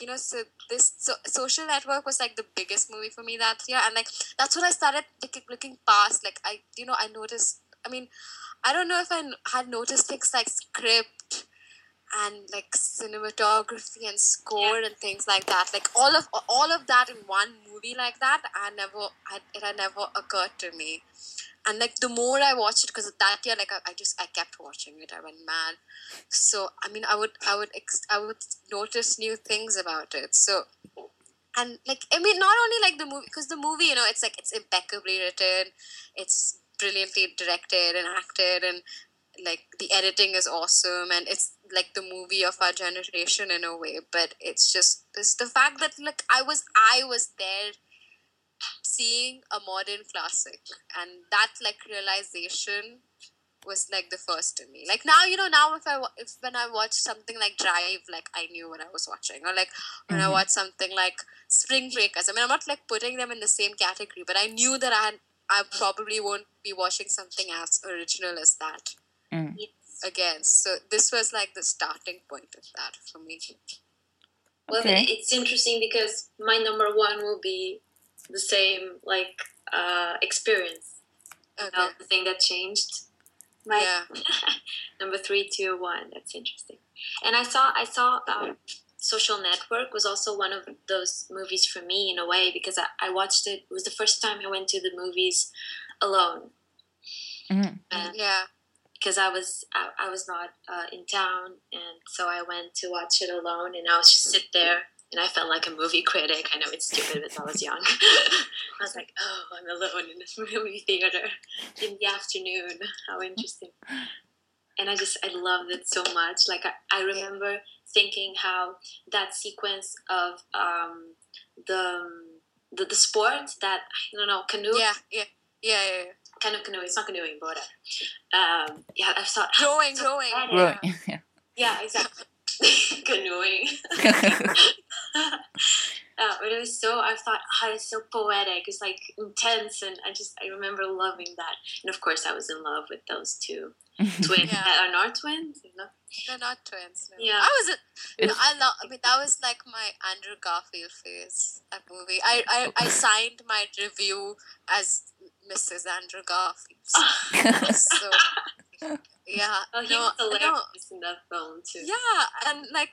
Social Network was like the biggest movie for me that year, and like that's when I started looking past, like I noticed, I mean, I don't know if I had noticed things like script and like cinematography and score and things like that, like all of that in one movie like that. It had never occurred to me, and like the more I watched it, because that year like I kept watching it, I went mad. So I mean, I would notice new things about it. So, and like I mean, not only like the movie, because the movie, it's like it's impeccably written, it's brilliantly directed and acted, and like the editing is awesome, and it's like the movie of our generation in a way. But it's the fact that like I was there seeing a modern classic, and that like realization was like the first to me. Like now, now when I watch something like Drive, like I knew what I was watching, or like when I watch something like Spring Breakers. I mean, I'm not like putting them in the same category, but I knew that I probably won't be watching something as original as that again. So this was like the starting point of that for me. Well, it's interesting because my number one will be the same like experience. Okay. The thing that changed. Number 3, 2, 1. That's interesting. And I saw Social Network was also one of those movies for me in a way, because I watched it. It was the first time I went to the movies alone. Because I was not in town, and so I went to watch it alone, and I was just sit there, and I felt like a movie critic. I know it's stupid, but I was young. I was like, oh, I'm alone in this movie theater in the afternoon. How interesting. And I loved it so much. Like I remember thinking how that sequence of the sport that, I don't know, canoe. Yeah. Kind of canoeing. It's not canoeing, but I thought rowing. Yeah, exactly. Canoeing. But it was so, I thought, it's so poetic. It's like intense, and I remember loving that. And of course, I was in love with those two twins that are not twins. They're not twins. No. Yeah, I mean, that was like my Andrew Garfield phase. That movie. I signed my review as Mrs. Andrew Garfield. So. Yeah, he was hilarious in that film too. Yeah,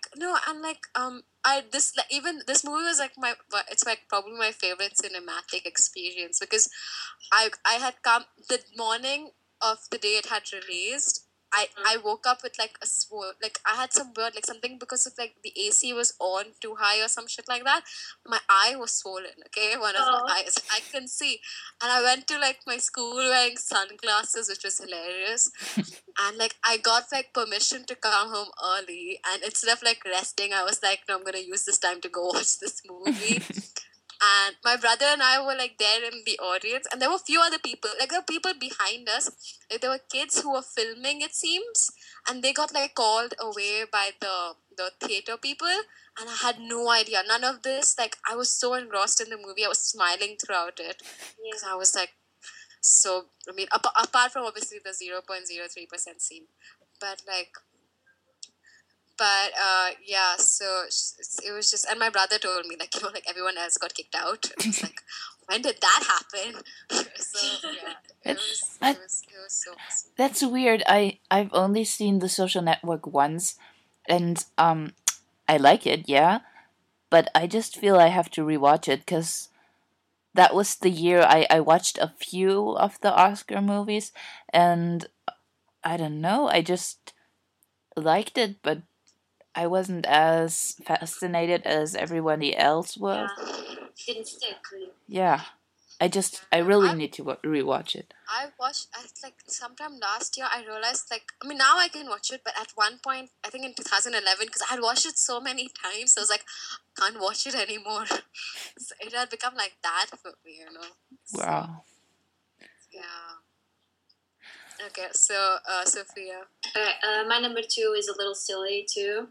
even this movie was like it's like probably my favorite cinematic experience because I had come the morning of the day it had released. I woke up with like I had some weird like something because of like the AC was on too high or some shit like that. My eye was swollen. Okay, one of my eyes I couldn't see, and I went to like my school wearing sunglasses, which was hilarious. And like I got like permission to come home early, and instead of like resting, I was like, no, I'm gonna use this time to go watch this movie. And my brother and I were like there in the audience, and there were a few other people. Like there were people behind us. Like, there were kids who were filming, it seems, and they got like called away by the theater people. And I had no idea. None of this. Like I was so engrossed in the movie, I was smiling throughout it because I was like, so. I mean, apart from obviously the 0.03% scene, but like. But yeah, so it was just, and my brother told me like like everyone else got kicked out. And I was like, when did that happen? So yeah, it was so awesome. That's weird. I've only seen The Social Network once, and I like it, yeah, but I just feel I have to rewatch it because that was the year I watched a few of the Oscar movies, and I don't know, I just liked it, but I wasn't as fascinated as everybody else was. Yeah, didn't stick. Yeah, I really need to rewatch it. I watched, like, sometime last year, I realized, like, I mean, now I can watch it, but at one point, I think in 2011, because I had watched it so many times, I was like, can't watch it anymore. So it had become like that for me, you know. Wow. So, yeah. Okay, so, Sophia. Alright, my number 2 is a little silly, too.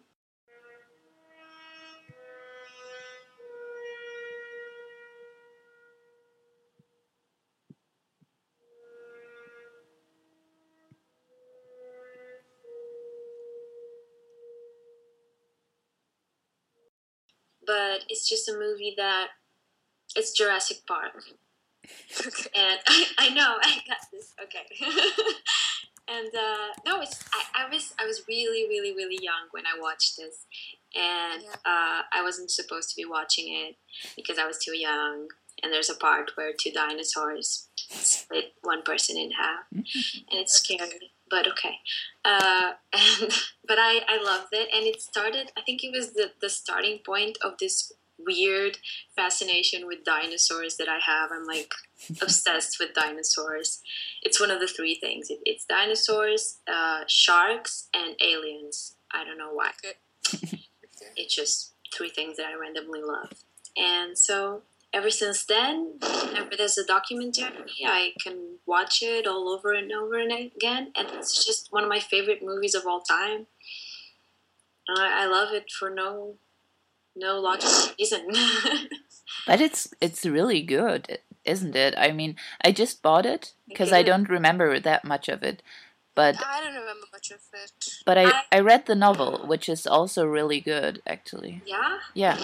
But it's just a movie that it's Jurassic Park. And I know I got this. Okay. And no, I was really, really, really young when I watched this, and I wasn't supposed to be watching it because I was too young. And there's a part where 2 dinosaurs split one person in half, and it's scary. But okay, but I loved it, and it started. I think it was the starting point of this weird fascination with dinosaurs that I have. I'm like obsessed with dinosaurs. It's one of the 3 things. It's dinosaurs, sharks, and aliens. I don't know why. It's just 3 things that I randomly love, and so. Ever since then, whenever there's a documentary, I can watch it all over and over and again, and it's just one of my favorite movies of all time. I love it for no logical reason. But it's really good, isn't it? I mean, I just bought it because I don't remember that much of it. But I don't remember much of it. But I read the novel, which is also really good, actually. Yeah? Yeah.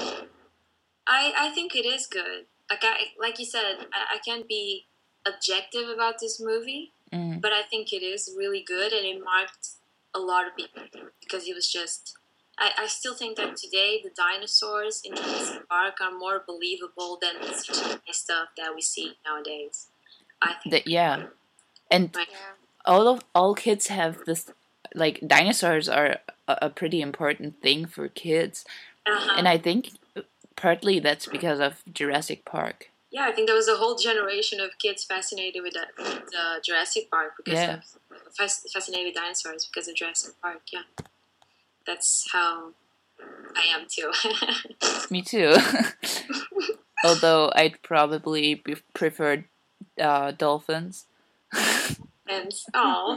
I think it is good. Like you said, I can't be objective about this movie, but I think it is really good, and it marked a lot of people because it was just. I still think that today the dinosaurs in Jurassic Park are more believable than the CGI stuff that we see nowadays. I think. And all kids have this. Like dinosaurs are a pretty important thing for kids, and I think. Partly that's because of Jurassic Park. Yeah, I think there was a whole generation of kids fascinated with Jurassic Park because of fascinated with dinosaurs because of Jurassic Park. Yeah, that's how I am too. Me too. Although I'd probably prefer dolphins. And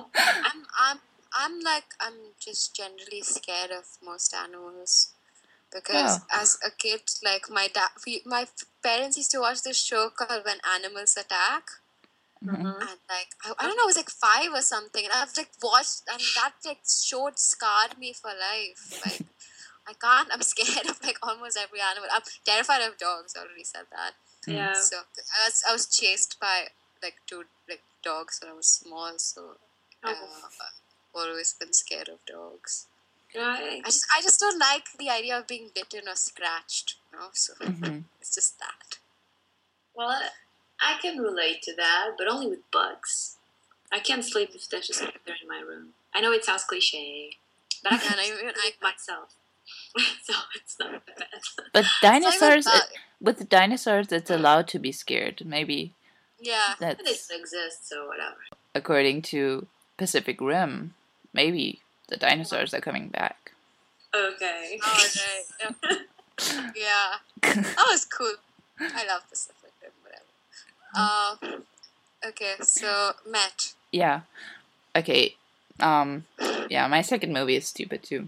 I'm just generally scared of most animals. because as a kid, like my parents used to watch this show called When Animals Attack. Mm-hmm. And like I don't know, I was like 5 or something, and I've like watched, and that like show scarred me for life. Like I'm scared of like almost every animal. I'm terrified of dogs. I already said that. Yeah. So I was chased by like 2 like dogs when I was small. So I've always been scared of dogs. Right. I just don't like the idea of being bitten or scratched. You know, so it's just that. Well, I can relate to that, but only with bugs. I can't sleep if there's just something there in my room. I know it sounds cliche, but I can't even myself. So it's not bad. But dinosaurs, with the dinosaurs, it's allowed to be scared. Maybe. Yeah. They still exist, so whatever. According to Pacific Rim, maybe the dinosaurs are coming back. Okay. Oh, right. Yeah. That was cool. I love Pacific Rim, whatever. Okay, so Matt. Yeah. Okay. Yeah, my second movie is stupid too.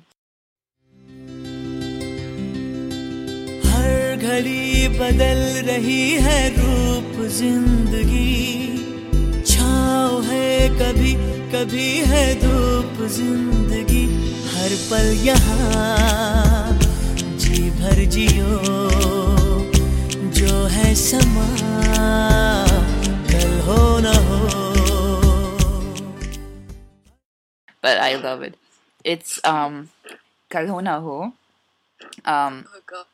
हर घड़ी बदल रही है रूप जिंदगी छाँव है कभी कभी है धूप जिंदगी हर पल यहाँ जी भर जियो जो है समा कल हो न हो. But I love it. It's Kal Ho Na Ho. Oh god.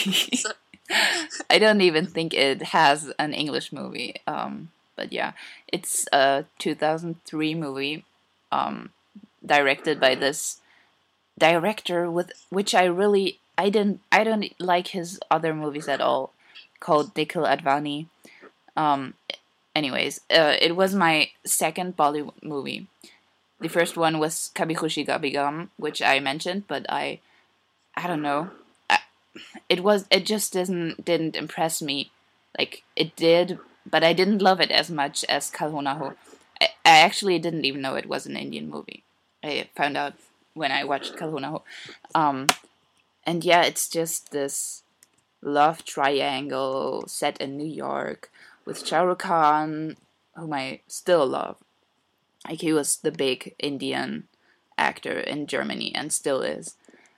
I don't even think it has an English movie. But yeah, it's a 2003 movie, directed by this director with which I don't like his other movies at all, called Nikhil Advani. Anyways, it was my second Bollywood movie. The first one was Kabhi Khushi Kabhie Gham, which I mentioned, but I don't know. It just didn't impress me. Like, it did, but I didn't love it as much as Kal Ho Na Ho. I actually didn't even know it was an Indian movie. I found out when I watched Kal Ho Na Ho. And yeah, it's just this love triangle set in New York with Shah Rukh Khan, whom I still love. Like, he was the big Indian actor in Germany and still is.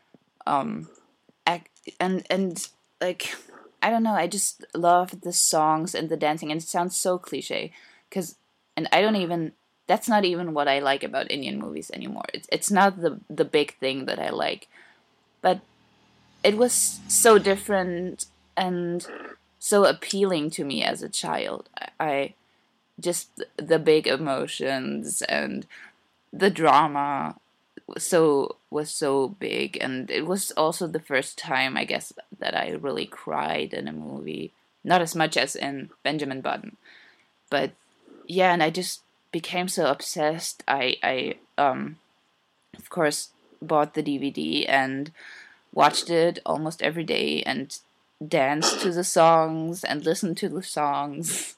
And like, I don't know, I just love the songs and the dancing, and it sounds so cliche, that's not even what I like about Indian movies anymore. It's not the big thing that I like, but it was so different and so appealing to me as a child. I just, the big emotions and the drama was so big, and it was also the first time, I guess, that I really cried in a movie. Not as much as in Benjamin Button, but yeah, and I just became so obsessed. I of course bought the DVD and watched it almost every day and danced to the songs and listened to the songs.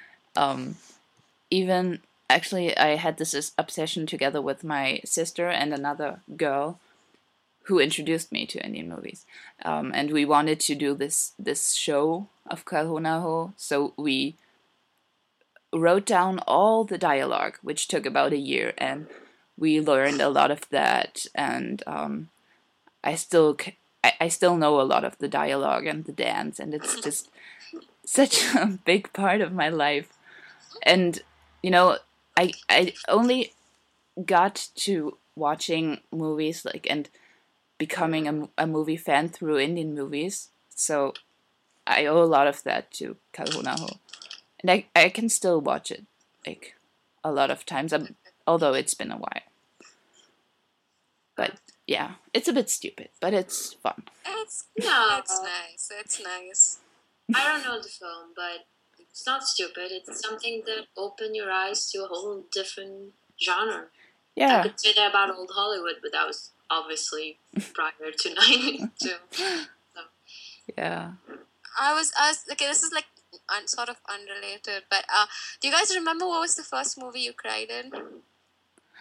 Even actually, I had this obsession together with my sister and another girl who introduced me to Indian movies. And we wanted to do this show of Kal Ho Na Ho, so we wrote down all the dialogue, which took about a year, and we learned a lot of that. And I still know a lot of the dialogue and the dance, and it's just such a big part of my life. And you know, I only got to watching movies and becoming a movie fan through Indian movies, so I owe a lot of that to Kal Ho Na Ho, and I can still watch it a lot of times, although it's been a while. But yeah, it's a bit stupid, but it's fun. It's nice. It's nice. I don't know the film, but it's not stupid. It's something that opened your eyes to a whole different genre. Yeah. I could say that about old Hollywood, but that was obviously prior to 92. So. Yeah. I was okay. This is sort of unrelated, but do you guys remember what was the first movie you cried in?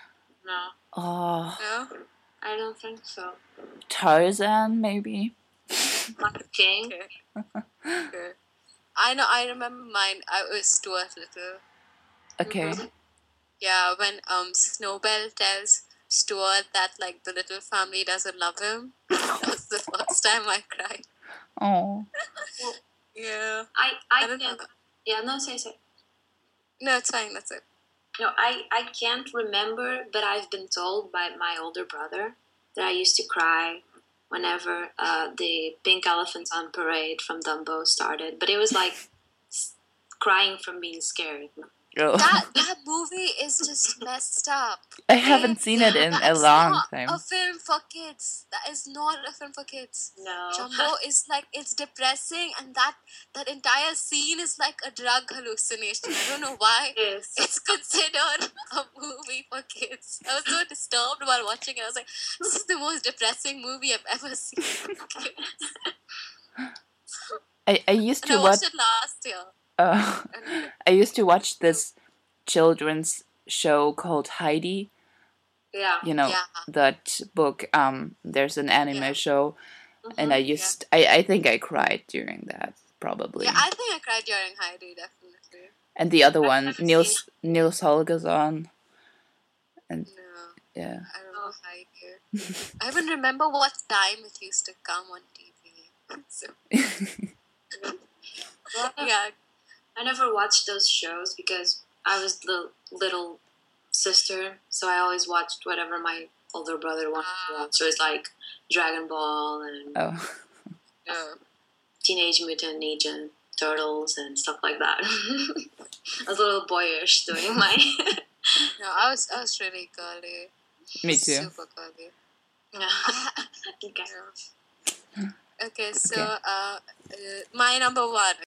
No. Oh. No. I don't think so. Tarzan, maybe. Not the king. Okay. I know. I remember mine. I was Stuart Little. Okay. Yeah, when Snowbell tells Stuart that like the little family doesn't love him. That was the first time I cried. Oh. Yeah. I can't. Yeah, no, say. No, it's fine. That's it. No, I can't remember, but I've been told by my older brother that I used to cry whenever the Pink Elephants on Parade from Dumbo started. But it was like crying from being scared. Oh. That movie is just messed up. I haven't seen it in a long time. A film for kids. That is not a film for kids. No. Jumbo is like, it's depressing, and that entire scene is like a drug hallucination. I don't know why it's considered a movie for kids. I was so disturbed while watching it. I was like, this is the most depressing movie I've ever seen for kids. I used to I watched it last year. I used to watch this children's show called Heidi. Yeah. You know, that book. There's an anime show, and I think I cried during that, probably. Yeah, I think I cried during Heidi, definitely. And the other one, Niels Holgersson. And yeah. I don't know Heidi. I even remember what time it used to come on TV. So. Yeah. I never watched those shows because I was the little sister, so I always watched whatever my older brother wanted to watch. So it's like Dragon Ball and Teenage Mutant Ninja Turtles and stuff like that. I was a little boyish doing my. No, I was really girly. Me too. Super girly. Okay, so my number one.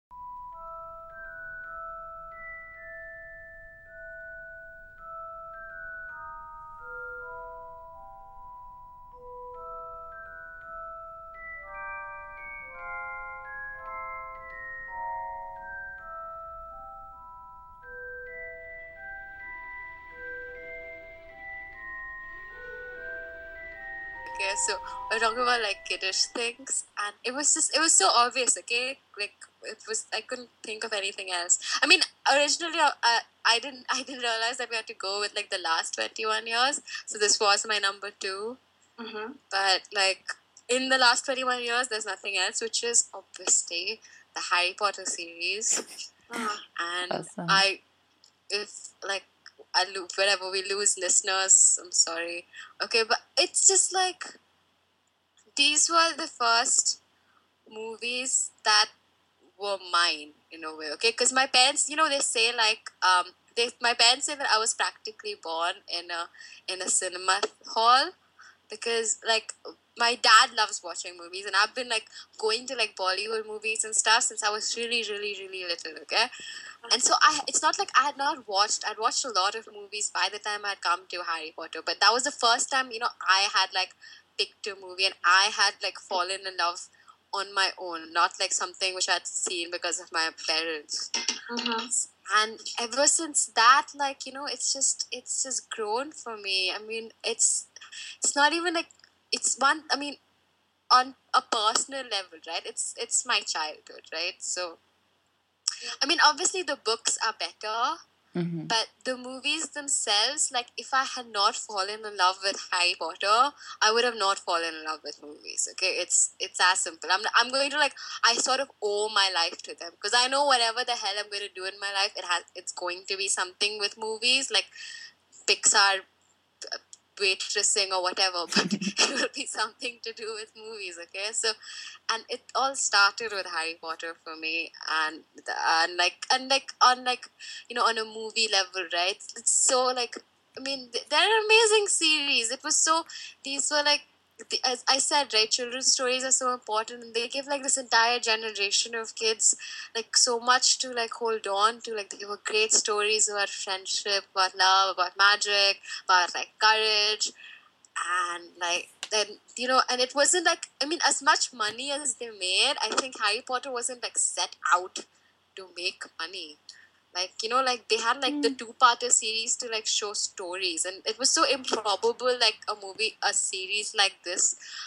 Okay, so we're talking about like kiddish things, and it was so obvious. Okay, like I couldn't think of anything else. I mean, originally I didn't realize that we had to go with like the last 21 years. So this was my number 2. Mm-hmm. But like in the last 21 years, there's nothing else, which is obviously the Harry Potter series. And awesome. Whenever we lose listeners, I'm sorry. Okay, but it's just like these were the first movies that were mine in a way. Okay, because my parents, they say like my parents say that I was practically born in a cinema hall, because like my dad loves watching movies, and I've been like going to like Bollywood movies and stuff since I was really, really, really little. Okay. And so it's not like I'd watched a lot of movies by the time I'd come to Harry Potter, but that was the first time, I had like picked a movie and I had like fallen in love on my own, not like something which I'd seen because of my parents. Mm-hmm. And ever since that, like, it's just grown for me. I mean, it's not even like, on a personal level, right? It's my childhood, right? So, I mean, obviously the books are better, mm-hmm. but the movies themselves, like, if I had not fallen in love with Harry Potter, I would have not fallen in love with movies, okay? It's as simple. I'm going to, like, I sort of owe my life to them, because I know whatever the hell I'm going to do in my life, it's going to be something with movies, like Pixar, waitressing or whatever, but it will be something to do with movies, okay? So, and it all started with Harry Potter for me, and on a movie level, right? It's so like, I mean, they're an amazing series. These were like, as I said, right, children's stories are so important, and they give like this entire generation of kids like so much to like hold on to. Like, they were great stories about friendship, about love, about magic, about like courage, and like then and it wasn't like, I mean, as much money as they made, I think Harry Potter wasn't like set out to make money. Like, like they had like the 2-parter series to like show stories, and it was so improbable, like a series like this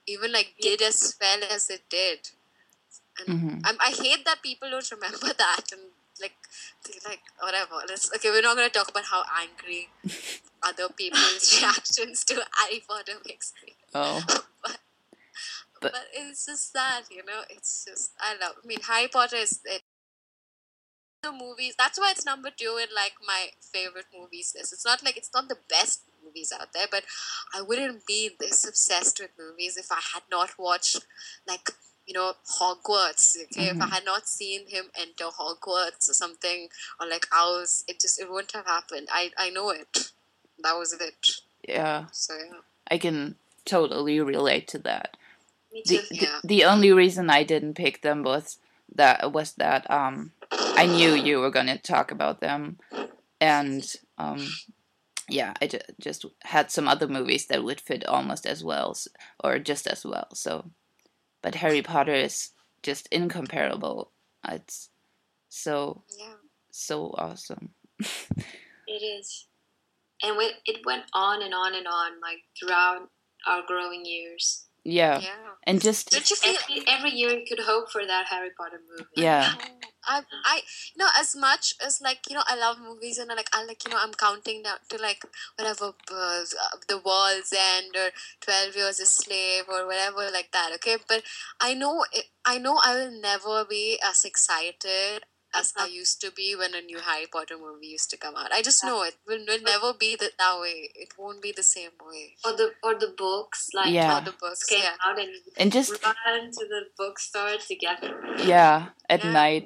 even like did as well as it did. And I hate that people don't remember that and like whatever. Okay, we're not going to talk about how angry other people's reactions to Harry Potter makes me. Oh. But it's just that, it's just, I mean, Harry Potter is the movies. That's why it's number 2 in like my favorite movies list. It's not the best movies out there, but I wouldn't be this obsessed with movies if I had not watched like, Hogwarts. Okay, if I had not seen him enter Hogwarts or something, or like Owls, it wouldn't have happened. I know it. That was it. Yeah. So yeah. I can totally relate to that. Me too. The only reason I didn't pick them was that I knew you were gonna talk about them, and yeah, I just had some other movies that would fit almost as well, or just as well. So, but Harry Potter is just incomparable. It's so awesome. It is, and it went on and on and on, like throughout our growing years. Yeah. And just don't you feel every year you could hope for that Harry Potter movie? Yeah. I as much as like I love movies and I'm counting down to like whatever The World's End or 12 Years a Slave or whatever like that. Okay, but I know I will never be as excited as I used to be when a new Harry Potter movie used to come out. I just know it will never be that way. It won't be the same way. Or the books, like yeah. how the books came out and just run to the bookstore together. Yeah, at night.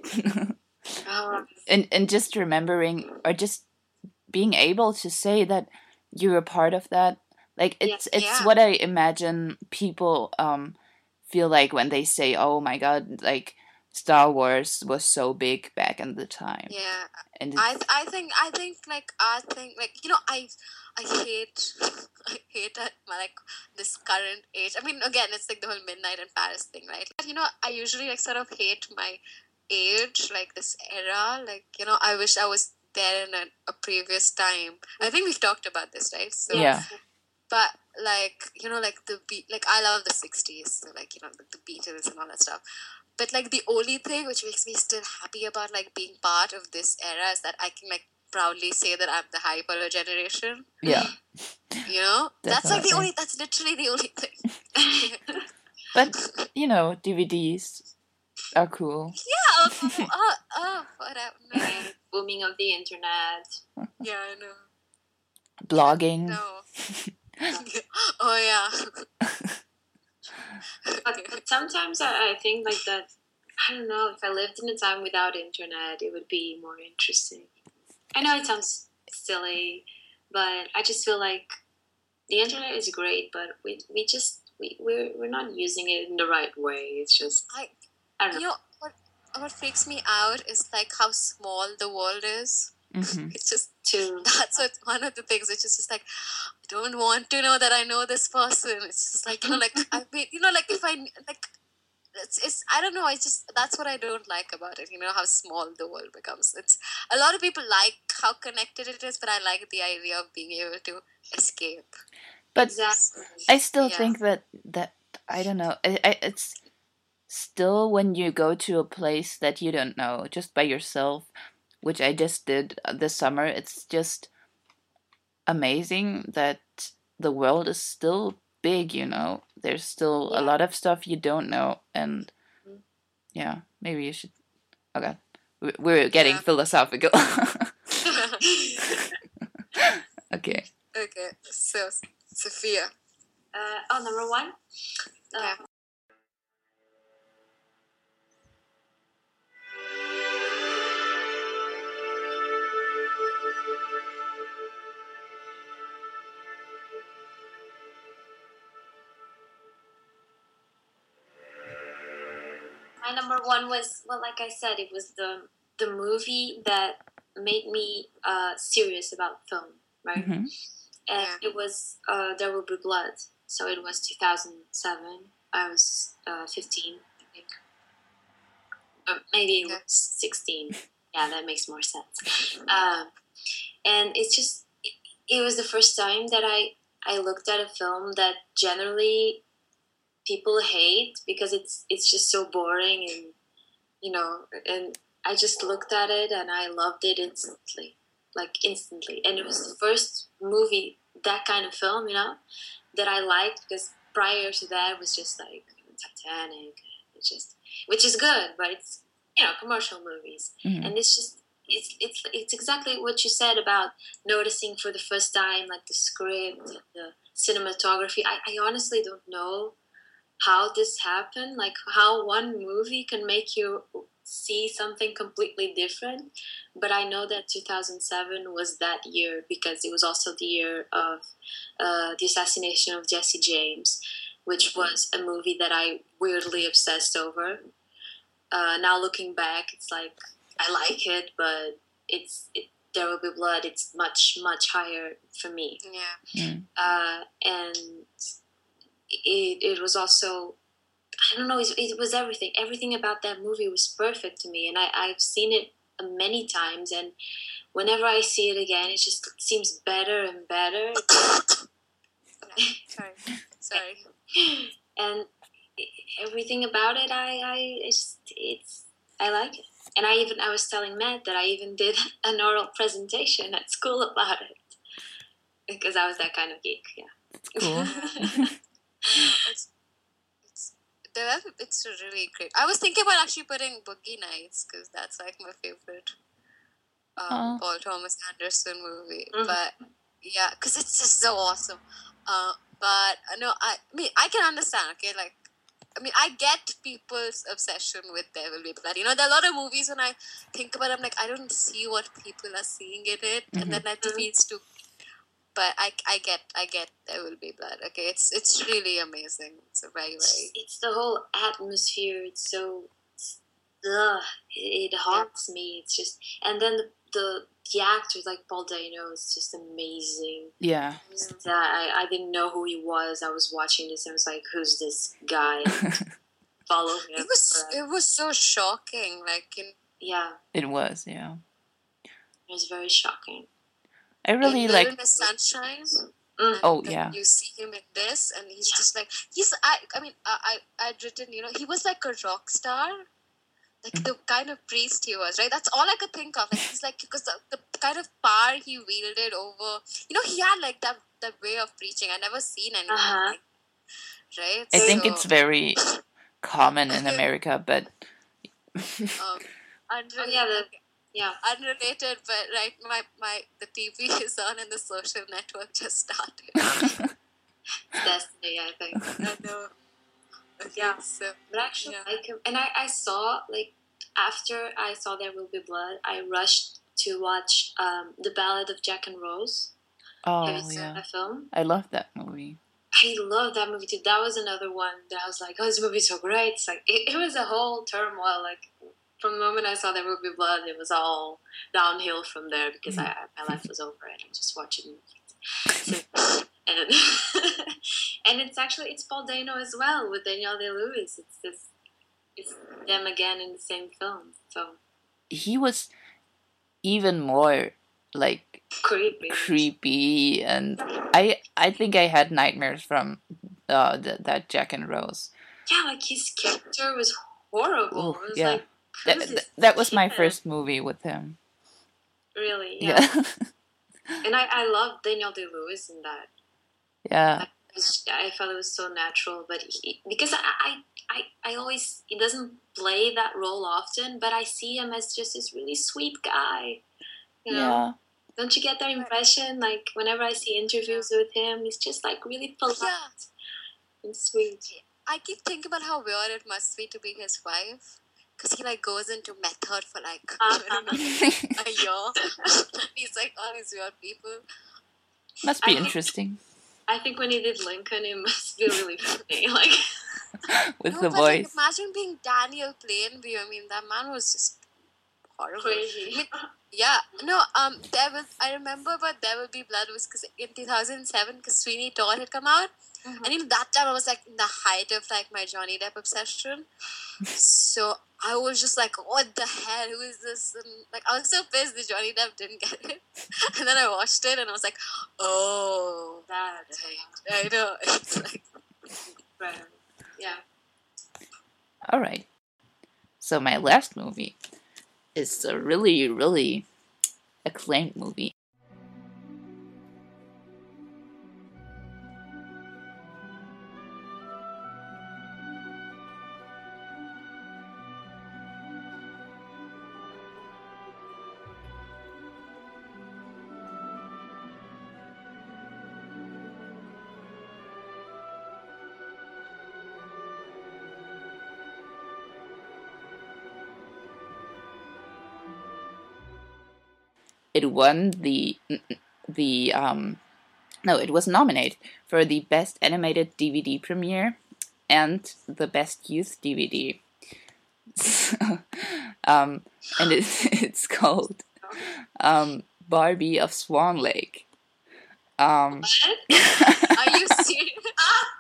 And just remembering or just being able to say that you're a part of that. Like it's what I imagine people feel like when they say, "Oh my God!" Like Star Wars was so big back in the time. Yeah, and I think I hate that like this current age. I mean, again, it's like the whole Midnight in Paris thing, right? But I usually like sort of hate my age, like this era. Like I wish I was there in a previous time. I think we've talked about this, right? So, yeah. But like like the like I love the 60s, so like the Beatles and all that stuff. But like the only thing which makes me still happy about like being part of this era is that I can like proudly say that I'm the Harry Potter generation. Yeah. That's like that's literally the only thing. But DVDs are cool. Yeah. Whatever. Booming of the internet. Yeah, I know. Blogging. No. Oh yeah. But sometimes I think like that, I don't know, if I lived in a time without internet, it would be more interesting. I know it sounds silly, but I just feel like the internet is great, but we're not using it in the right way. It's just, I don't know. What freaks me out is like how small the world is. Mm-hmm. It's just that's one of the things which is just like I don't want to know that I know this person. It's just like like I mean like if I like it's I don't know, I just that's what I don't like about it, how small the world becomes. It's a lot of people like how connected it is, but I like the idea of being able to escape. But I still think that I don't know, it's still when you go to a place that you don't know just by yourself, which I just did this summer, it's just amazing that the world is still big, There's still a lot of stuff you don't know, and yeah, maybe you should... Okay, we're getting philosophical. Okay. Okay, so, Sophia. Number 1? Yeah. My number 1 was, well, like I said, it was the movie that made me serious about film, right? Mm-hmm. And it was There Will Be Blood. So it was 2007. I was 15, I think. Maybe it was 16. Yeah, that makes more sense. And it's just, it was the first time that I looked at a film that generally people hate because it's just so boring, and you know, and I just looked at it and I loved it instantly, and it was the first movie, that kind of film, you know, that I liked, because prior to that it was just like Titanic, which is good, but it's, you know, commercial movies, and it's just it's exactly what you said about noticing for the first time, like the script, the cinematography. I honestly don't know how this happened, like how one movie can make you see something completely different. But I know that 2007 was that year because it was also the year of the assassination of Jesse James, which was a movie that I weirdly obsessed over. Now looking back, it's like I like it, but There Will Be Blood, it's much, much higher for me. Yeah. And it was also, I don't know, it was everything. Everything about that movie was perfect to me, and I've seen it many times, and whenever I see it again, it just seems better and better. Sorry. And everything about it, I like it. And I was telling Matt that I even did an oral presentation at school about it because I was that kind of geek. Yeah. Cool. It's really great. I was thinking about actually putting Boogie Nights because that's like my favorite Paul Thomas Anderson movie. But yeah, because it's just so awesome. But no, I mean, I can understand. Okay, like, I mean, I get people's obsession with There Will Be Blood. You know, there are a lot of movies when I think about it, I'm like, I don't see what people are seeing in it, and then that feels too. But I get There Will Be Blood. Okay, it's really amazing. It's a very. It's the whole atmosphere. It's so, it haunts me. It's just, and then the actors like Paul Dano is just amazing. Yeah. I didn't know who he was. I was watching this and I was like, who's this guy? Follow him. It was so shocking. Yeah. It was, yeah. It was very shocking. I really like Miss Sunshine. Oh yeah. You see him in this, and he's just like I'd written, you know, he was like a rock star, like the kind of priest he was, right? That's all I could think of. Like he's like, because the kind of power he wielded over, you know, he had like that way of preaching. I never seen anyone like, right? I think it's very common in America, but unrelated, but right, the TV is on and the social network just started. Destiny, I think. I know. Okay, yeah, so, but actually, like him, and I saw, like, after I saw There Will Be Blood, I rushed to watch The Ballad of Jack and Rose. Oh, Have you seen that film? I love that movie. I love that movie too. That was another one that I was like, oh, this movie's so great. It's like, it was a whole turmoil, like, from the moment I saw There Will Be Blood, it was all downhill from there because my life was over and I'm just watching movies. So, and it's Paul Dano as well with Daniel Day-Lewis. It's them again in the same film. So he was even more like creepy, and I think I had nightmares from that Jack and Rose. Yeah, like his character was horrible. Ooh, it was yeah. like, that was my first movie with him. Really? Yeah. And I love Daniel Day-Lewis in that. Yeah. I felt it was so natural, but because I always, he doesn't play that role often, but I see him as just this really sweet guy. You know? Yeah. Don't you get that impression? Like, whenever I see interviews with him, he's just like really polite and sweet. I keep thinking about how weird it must be to be his wife. Because he like goes into method for like a year. He's like all these weird people. Must be interesting. I think when he did Lincoln, it must be really funny. Like with the voice. Like, imagine being Daniel Plainview. I mean, that man was just horrible. Crazy. I mean, yeah. No. I remember, but There Will Be Blood was because in 2007, because Sweeney Todd had come out. Mm-hmm. And in that time, I was like in the height of like my Johnny Depp obsession. So I was just like, what the hell? Who is this? And like, I was so pissed that Johnny Depp didn't get it. And then I watched it and I was like, oh, that's right. I know. It's like, right. Yeah. All right. So my last movie is a really, really acclaimed movie. It won it was nominated for the Best Animated DVD Premiere and the Best Youth DVD. And it's called Barbie of Swan Lake. What? Are you serious?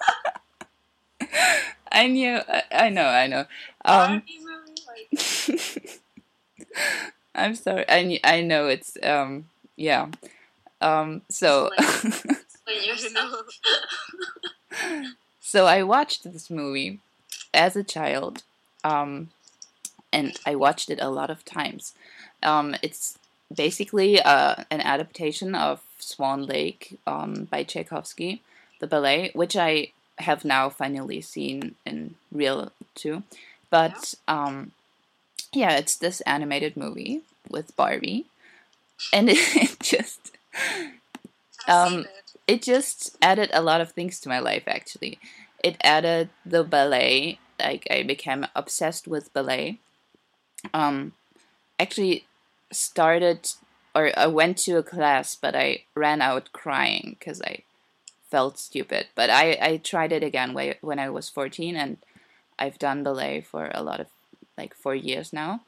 I know. Barbie movie? Like... I'm sorry. I know it's yeah. So Explain yourself. So I watched this movie as a child, and I watched it a lot of times. It's basically an adaptation of Swan Lake by Tchaikovsky, the ballet, which I have now finally seen in real too. But yeah, it's this animated movie with Barbie, and it just added a lot of things to my life. Actually, it added the ballet. Like, I became obsessed with ballet. Actually started, or I went to a class, but I ran out crying because I felt stupid. But I tried it again when I was 14, and I've done ballet for a lot of, like, 4 years now.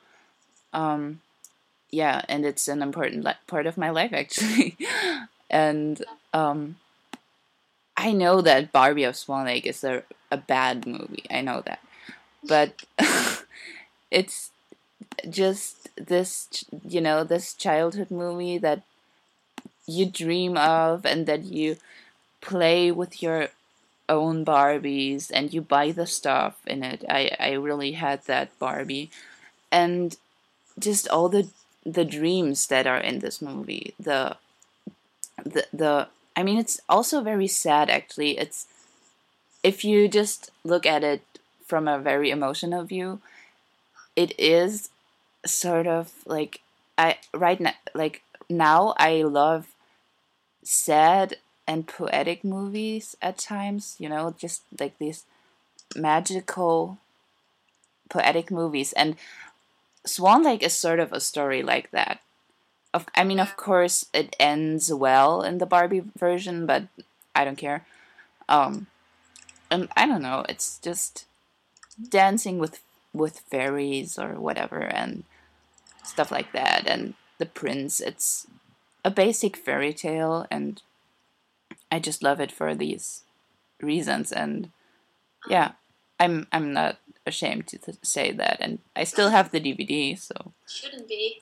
Yeah, and it's an important part of my life, actually. And I know that Barbie of Swan Lake is a bad movie. I know that. But it's just this, this childhood movie that you dream of, and that you play with your own Barbies and you buy the stuff in it. I really had that Barbie. And just all the dreams that are in this movie. I mean, it's also very sad, actually. It's, if you just look at it from a very emotional view, it is sort of like, now I love sad and poetic movies at times, just like these magical poetic movies. And Swan Lake is sort of a story like that. Of course, it ends well in the Barbie version, but I don't care. And I don't know, it's just dancing with fairies or whatever and stuff like that. And the prince, it's a basic fairy tale, and I just love it for these reasons. And yeah, I'm not ashamed to say that, and I still have the DVD, so shouldn't be.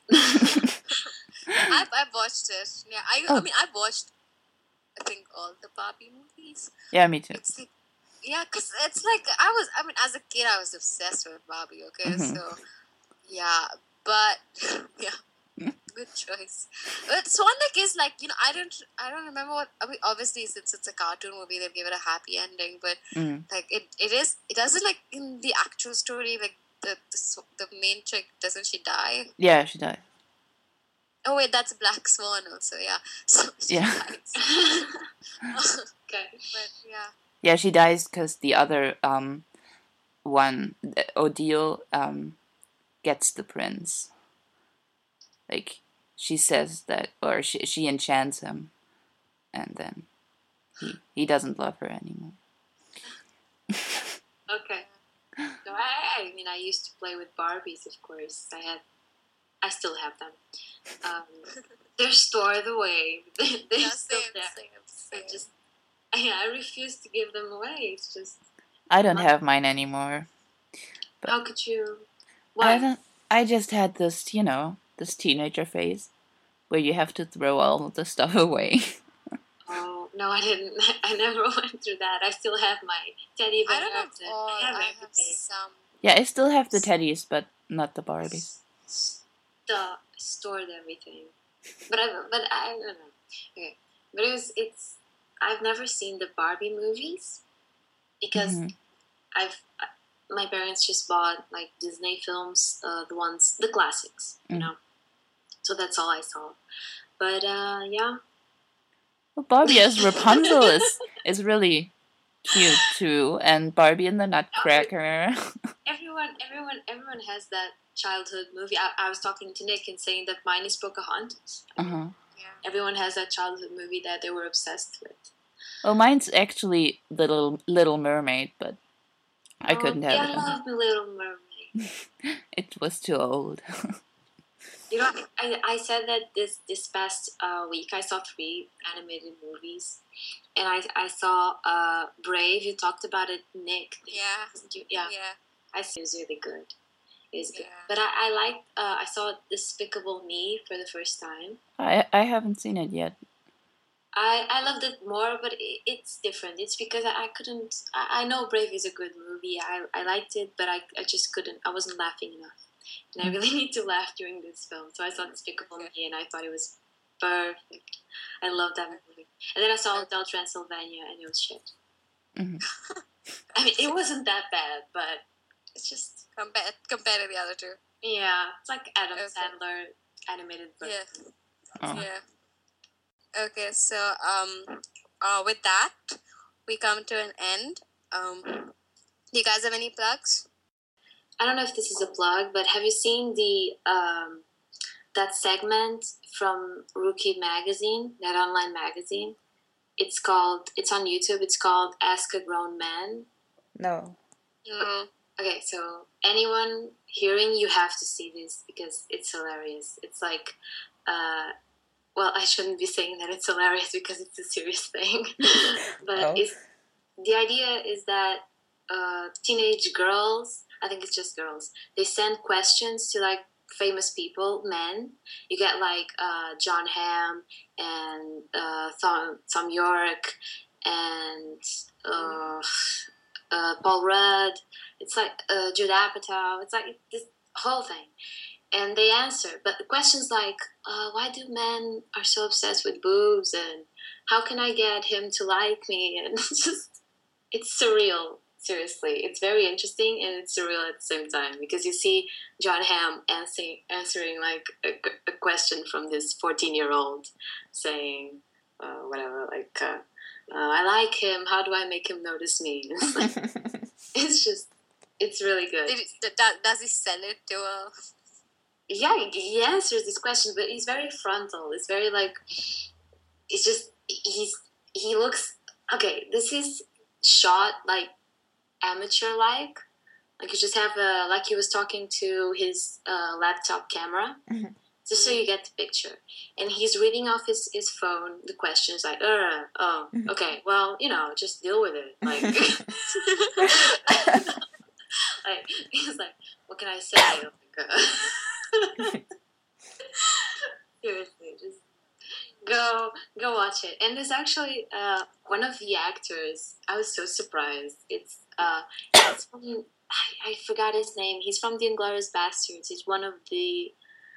I've watched it. Yeah, I mean, I watched, I think, all the Barbie movies. Yeah, me too. It's like, yeah, because it's like, as a kid, I was obsessed with Barbie, okay? Mm-hmm. So, yeah, but, yeah, good choice. But Swan Lake is like, I don't remember what, obviously, since it's a cartoon movie, they've given it a happy ending, but, like, it doesn't, like, in the actual story, like, the main chick, doesn't she die? Yeah, she died. Oh wait, that's Black Swan also, yeah. So she dies. Okay. But yeah. Yeah, she dies because the other one, Odile, gets the prince. Like, she says that, or she enchants him, and then he doesn't love her anymore. Okay. So I mean, I used to play with Barbies, of course. I still have them. They're stored away. They're still there. Same. I refuse to give them away. It's just... I don't have mine anymore. But how could you? Why? I just had this, this teenager phase where you have to throw all the stuff away. Oh, No, I didn't. I never went through that. I still have my teddy bears. I don't have all. I have some. Yeah, I still have the teddies, but not the Barbies. Stored everything, but I don't know. Okay, but it's. I've never seen the Barbie movies because my parents just bought like Disney films, the classics, you know. So that's all I saw. But yeah. Well, Barbie as Rapunzel is really cute too, and Barbie and the Nutcracker. Everyone has that childhood movie. I was talking to Nick and saying that mine is Pocahontas. Uh-huh. Yeah. Everyone has that childhood movie that they were obsessed with. Well, mine's actually Little Mermaid, but I couldn't have it. I love the Little Mermaid. It was too old. You know, I said that this past week I saw 3 animated movies, and I saw Brave. You talked about it, Nick. Yeah. I see it was really good. It's good. But I liked. I saw Despicable Me for the first time. I haven't seen it yet. I loved it more, but it's different. It's because I couldn't. I know Brave is a good movie. I liked it, but I just couldn't. I wasn't laughing enough. And I really need to laugh during this film. So I saw Despicable Me and I thought it was perfect. I love that movie. And then I saw Hotel Transylvania and it was shit. Mm-hmm. I mean, it wasn't that bad, but it's just... Compared to the other two. Yeah, it's like Adam Sandler animated version. Yeah. Oh. Yeah. Okay, so with that, we come to an end. Do you guys have any plugs? I don't know if this is a plug, but have you seen the that segment from Rookie Magazine, that online magazine? It's on YouTube. It's called Ask a Grown Man. No. Okay, so anyone hearing, you have to see this because it's hilarious. It's like, well, I shouldn't be saying that it's hilarious because it's a serious thing, but the idea is that teenage girls, I think it's just girls, they send questions to like famous people, men. You get like John Hamm and Thom Yorke and Paul Rudd. It's like Judd Apatow. It's like this whole thing. And they answer. But the question's like, why do men are so obsessed with boobs? And how can I get him to like me? And it's surreal. Seriously, it's very interesting and it's surreal at the same time because you see John Hamm answering like a question from this 14-year-old saying whatever, like I like him. How do I make him notice me? It's really good. Does he sell it to a? Yeah, he answers these questions, but he's very frontal. It's very like, it's just he looks okay. This is shot like amateur-like. Like you just have like he was talking to his laptop camera, just so you get the picture. And he's reading off his phone the questions like, okay, well, just deal with it. Like, like he's like, what can I say? Like, seriously, just go watch it. And there's actually one of the actors. I was so surprised. It's from, I forgot his name. He's from the Inglourious Basterds. He's one of the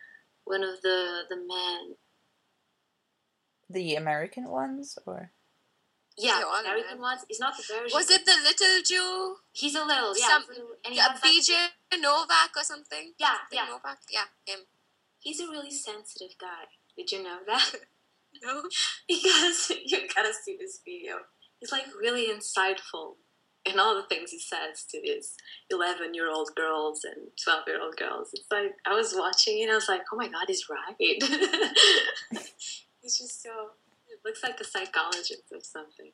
men. The American ones, or? Yeah, the American ones. He's not the Belgian. Was it the little Jew? He's a little, yeah. BJ Novak or something? Yeah. Novak? Yeah, him. He's a really sensitive guy. Did you know that? No. Because you gotta see this video. He's like really insightful in all the things he says to these 11-year-old girls and 12-year-old girls. It's like, I was watching it and I was like, oh my god, he's right. He's just so, it looks like a psychologist or something.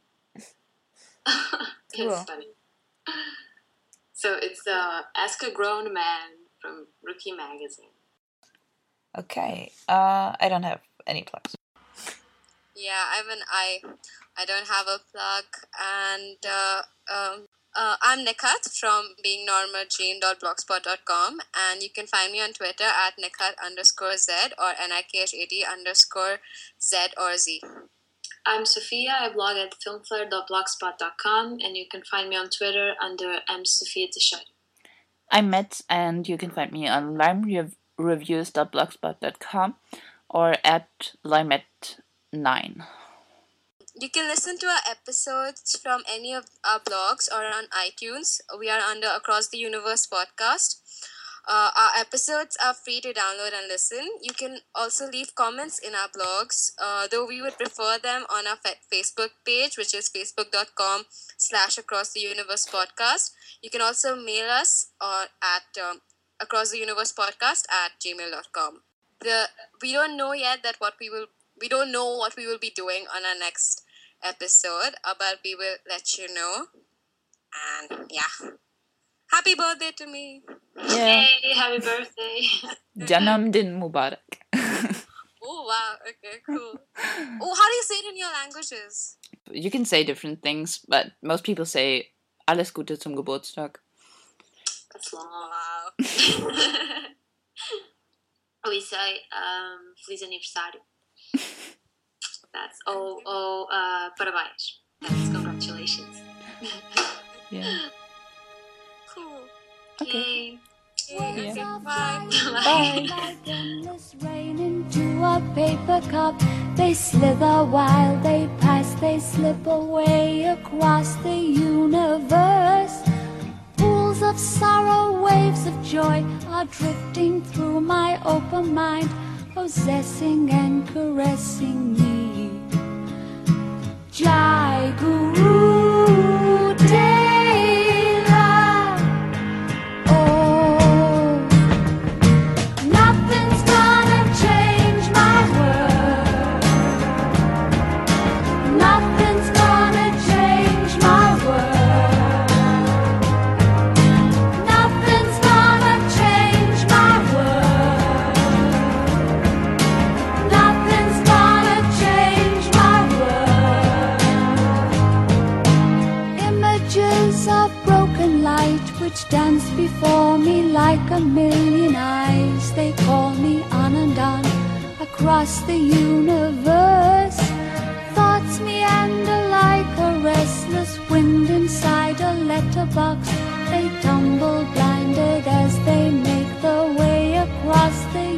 It's funny. So it's Ask a Grown Man from Rookie Magazine. Okay, I don't have any plugs. Yeah, I don't have a plug, and I'm Nikhat from beingnormalgene.blogspot.com, and you can find me on Twitter at Nikhat_Z or NIKHAT_Z or Z. I'm Sophia. I blog at filmflare.blogspot.com, and you can find me on Twitter under msophia.Deschard. I'm Matt, and you can find me on limereviews.blogspot.com or at limet9. You can listen to our episodes from any of our blogs or on iTunes. We are under Across the Universe podcast. Our episodes are free to download and listen. You can also leave comments in our blogs, though we would prefer them on our Facebook page, which is facebook.com/acrosstheuniversepodcast. You can also mail us at acrosstheuniversepodcast@gmail.com. We don't know yet we don't know what we will be doing on our next episode, but we will let you know. And yeah. Happy birthday to me. Yeah. Hey, happy birthday. Janam Din Mubarak. Oh, wow. Okay, cool. Oh, how do you say it in your languages? You can say different things, but most people say Alles Gute zum Geburtstag. That's long. Wow. We say Feliz Aniversário. That's parabéns. That's congratulations. Yeah. Cool. Okay. Yay. Yeah. Bye. Like endless rain into a paper cup. They slither while they pass, they slip away across the universe. Pools of sorrow, waves of joy are drifting through my open mind, possessing and caressing me. Jai Guru Deva. Oh, nothing's gonna change my world. Nothing's gonna change my world. Nothing's gonna change my world. Nothing's gonna change my world. Images of broken light which dance before me like a million eyes. They call me on and on across the universe. Thoughts meander like a restless wind inside a letterbox. They tumble blinded as they make their way across the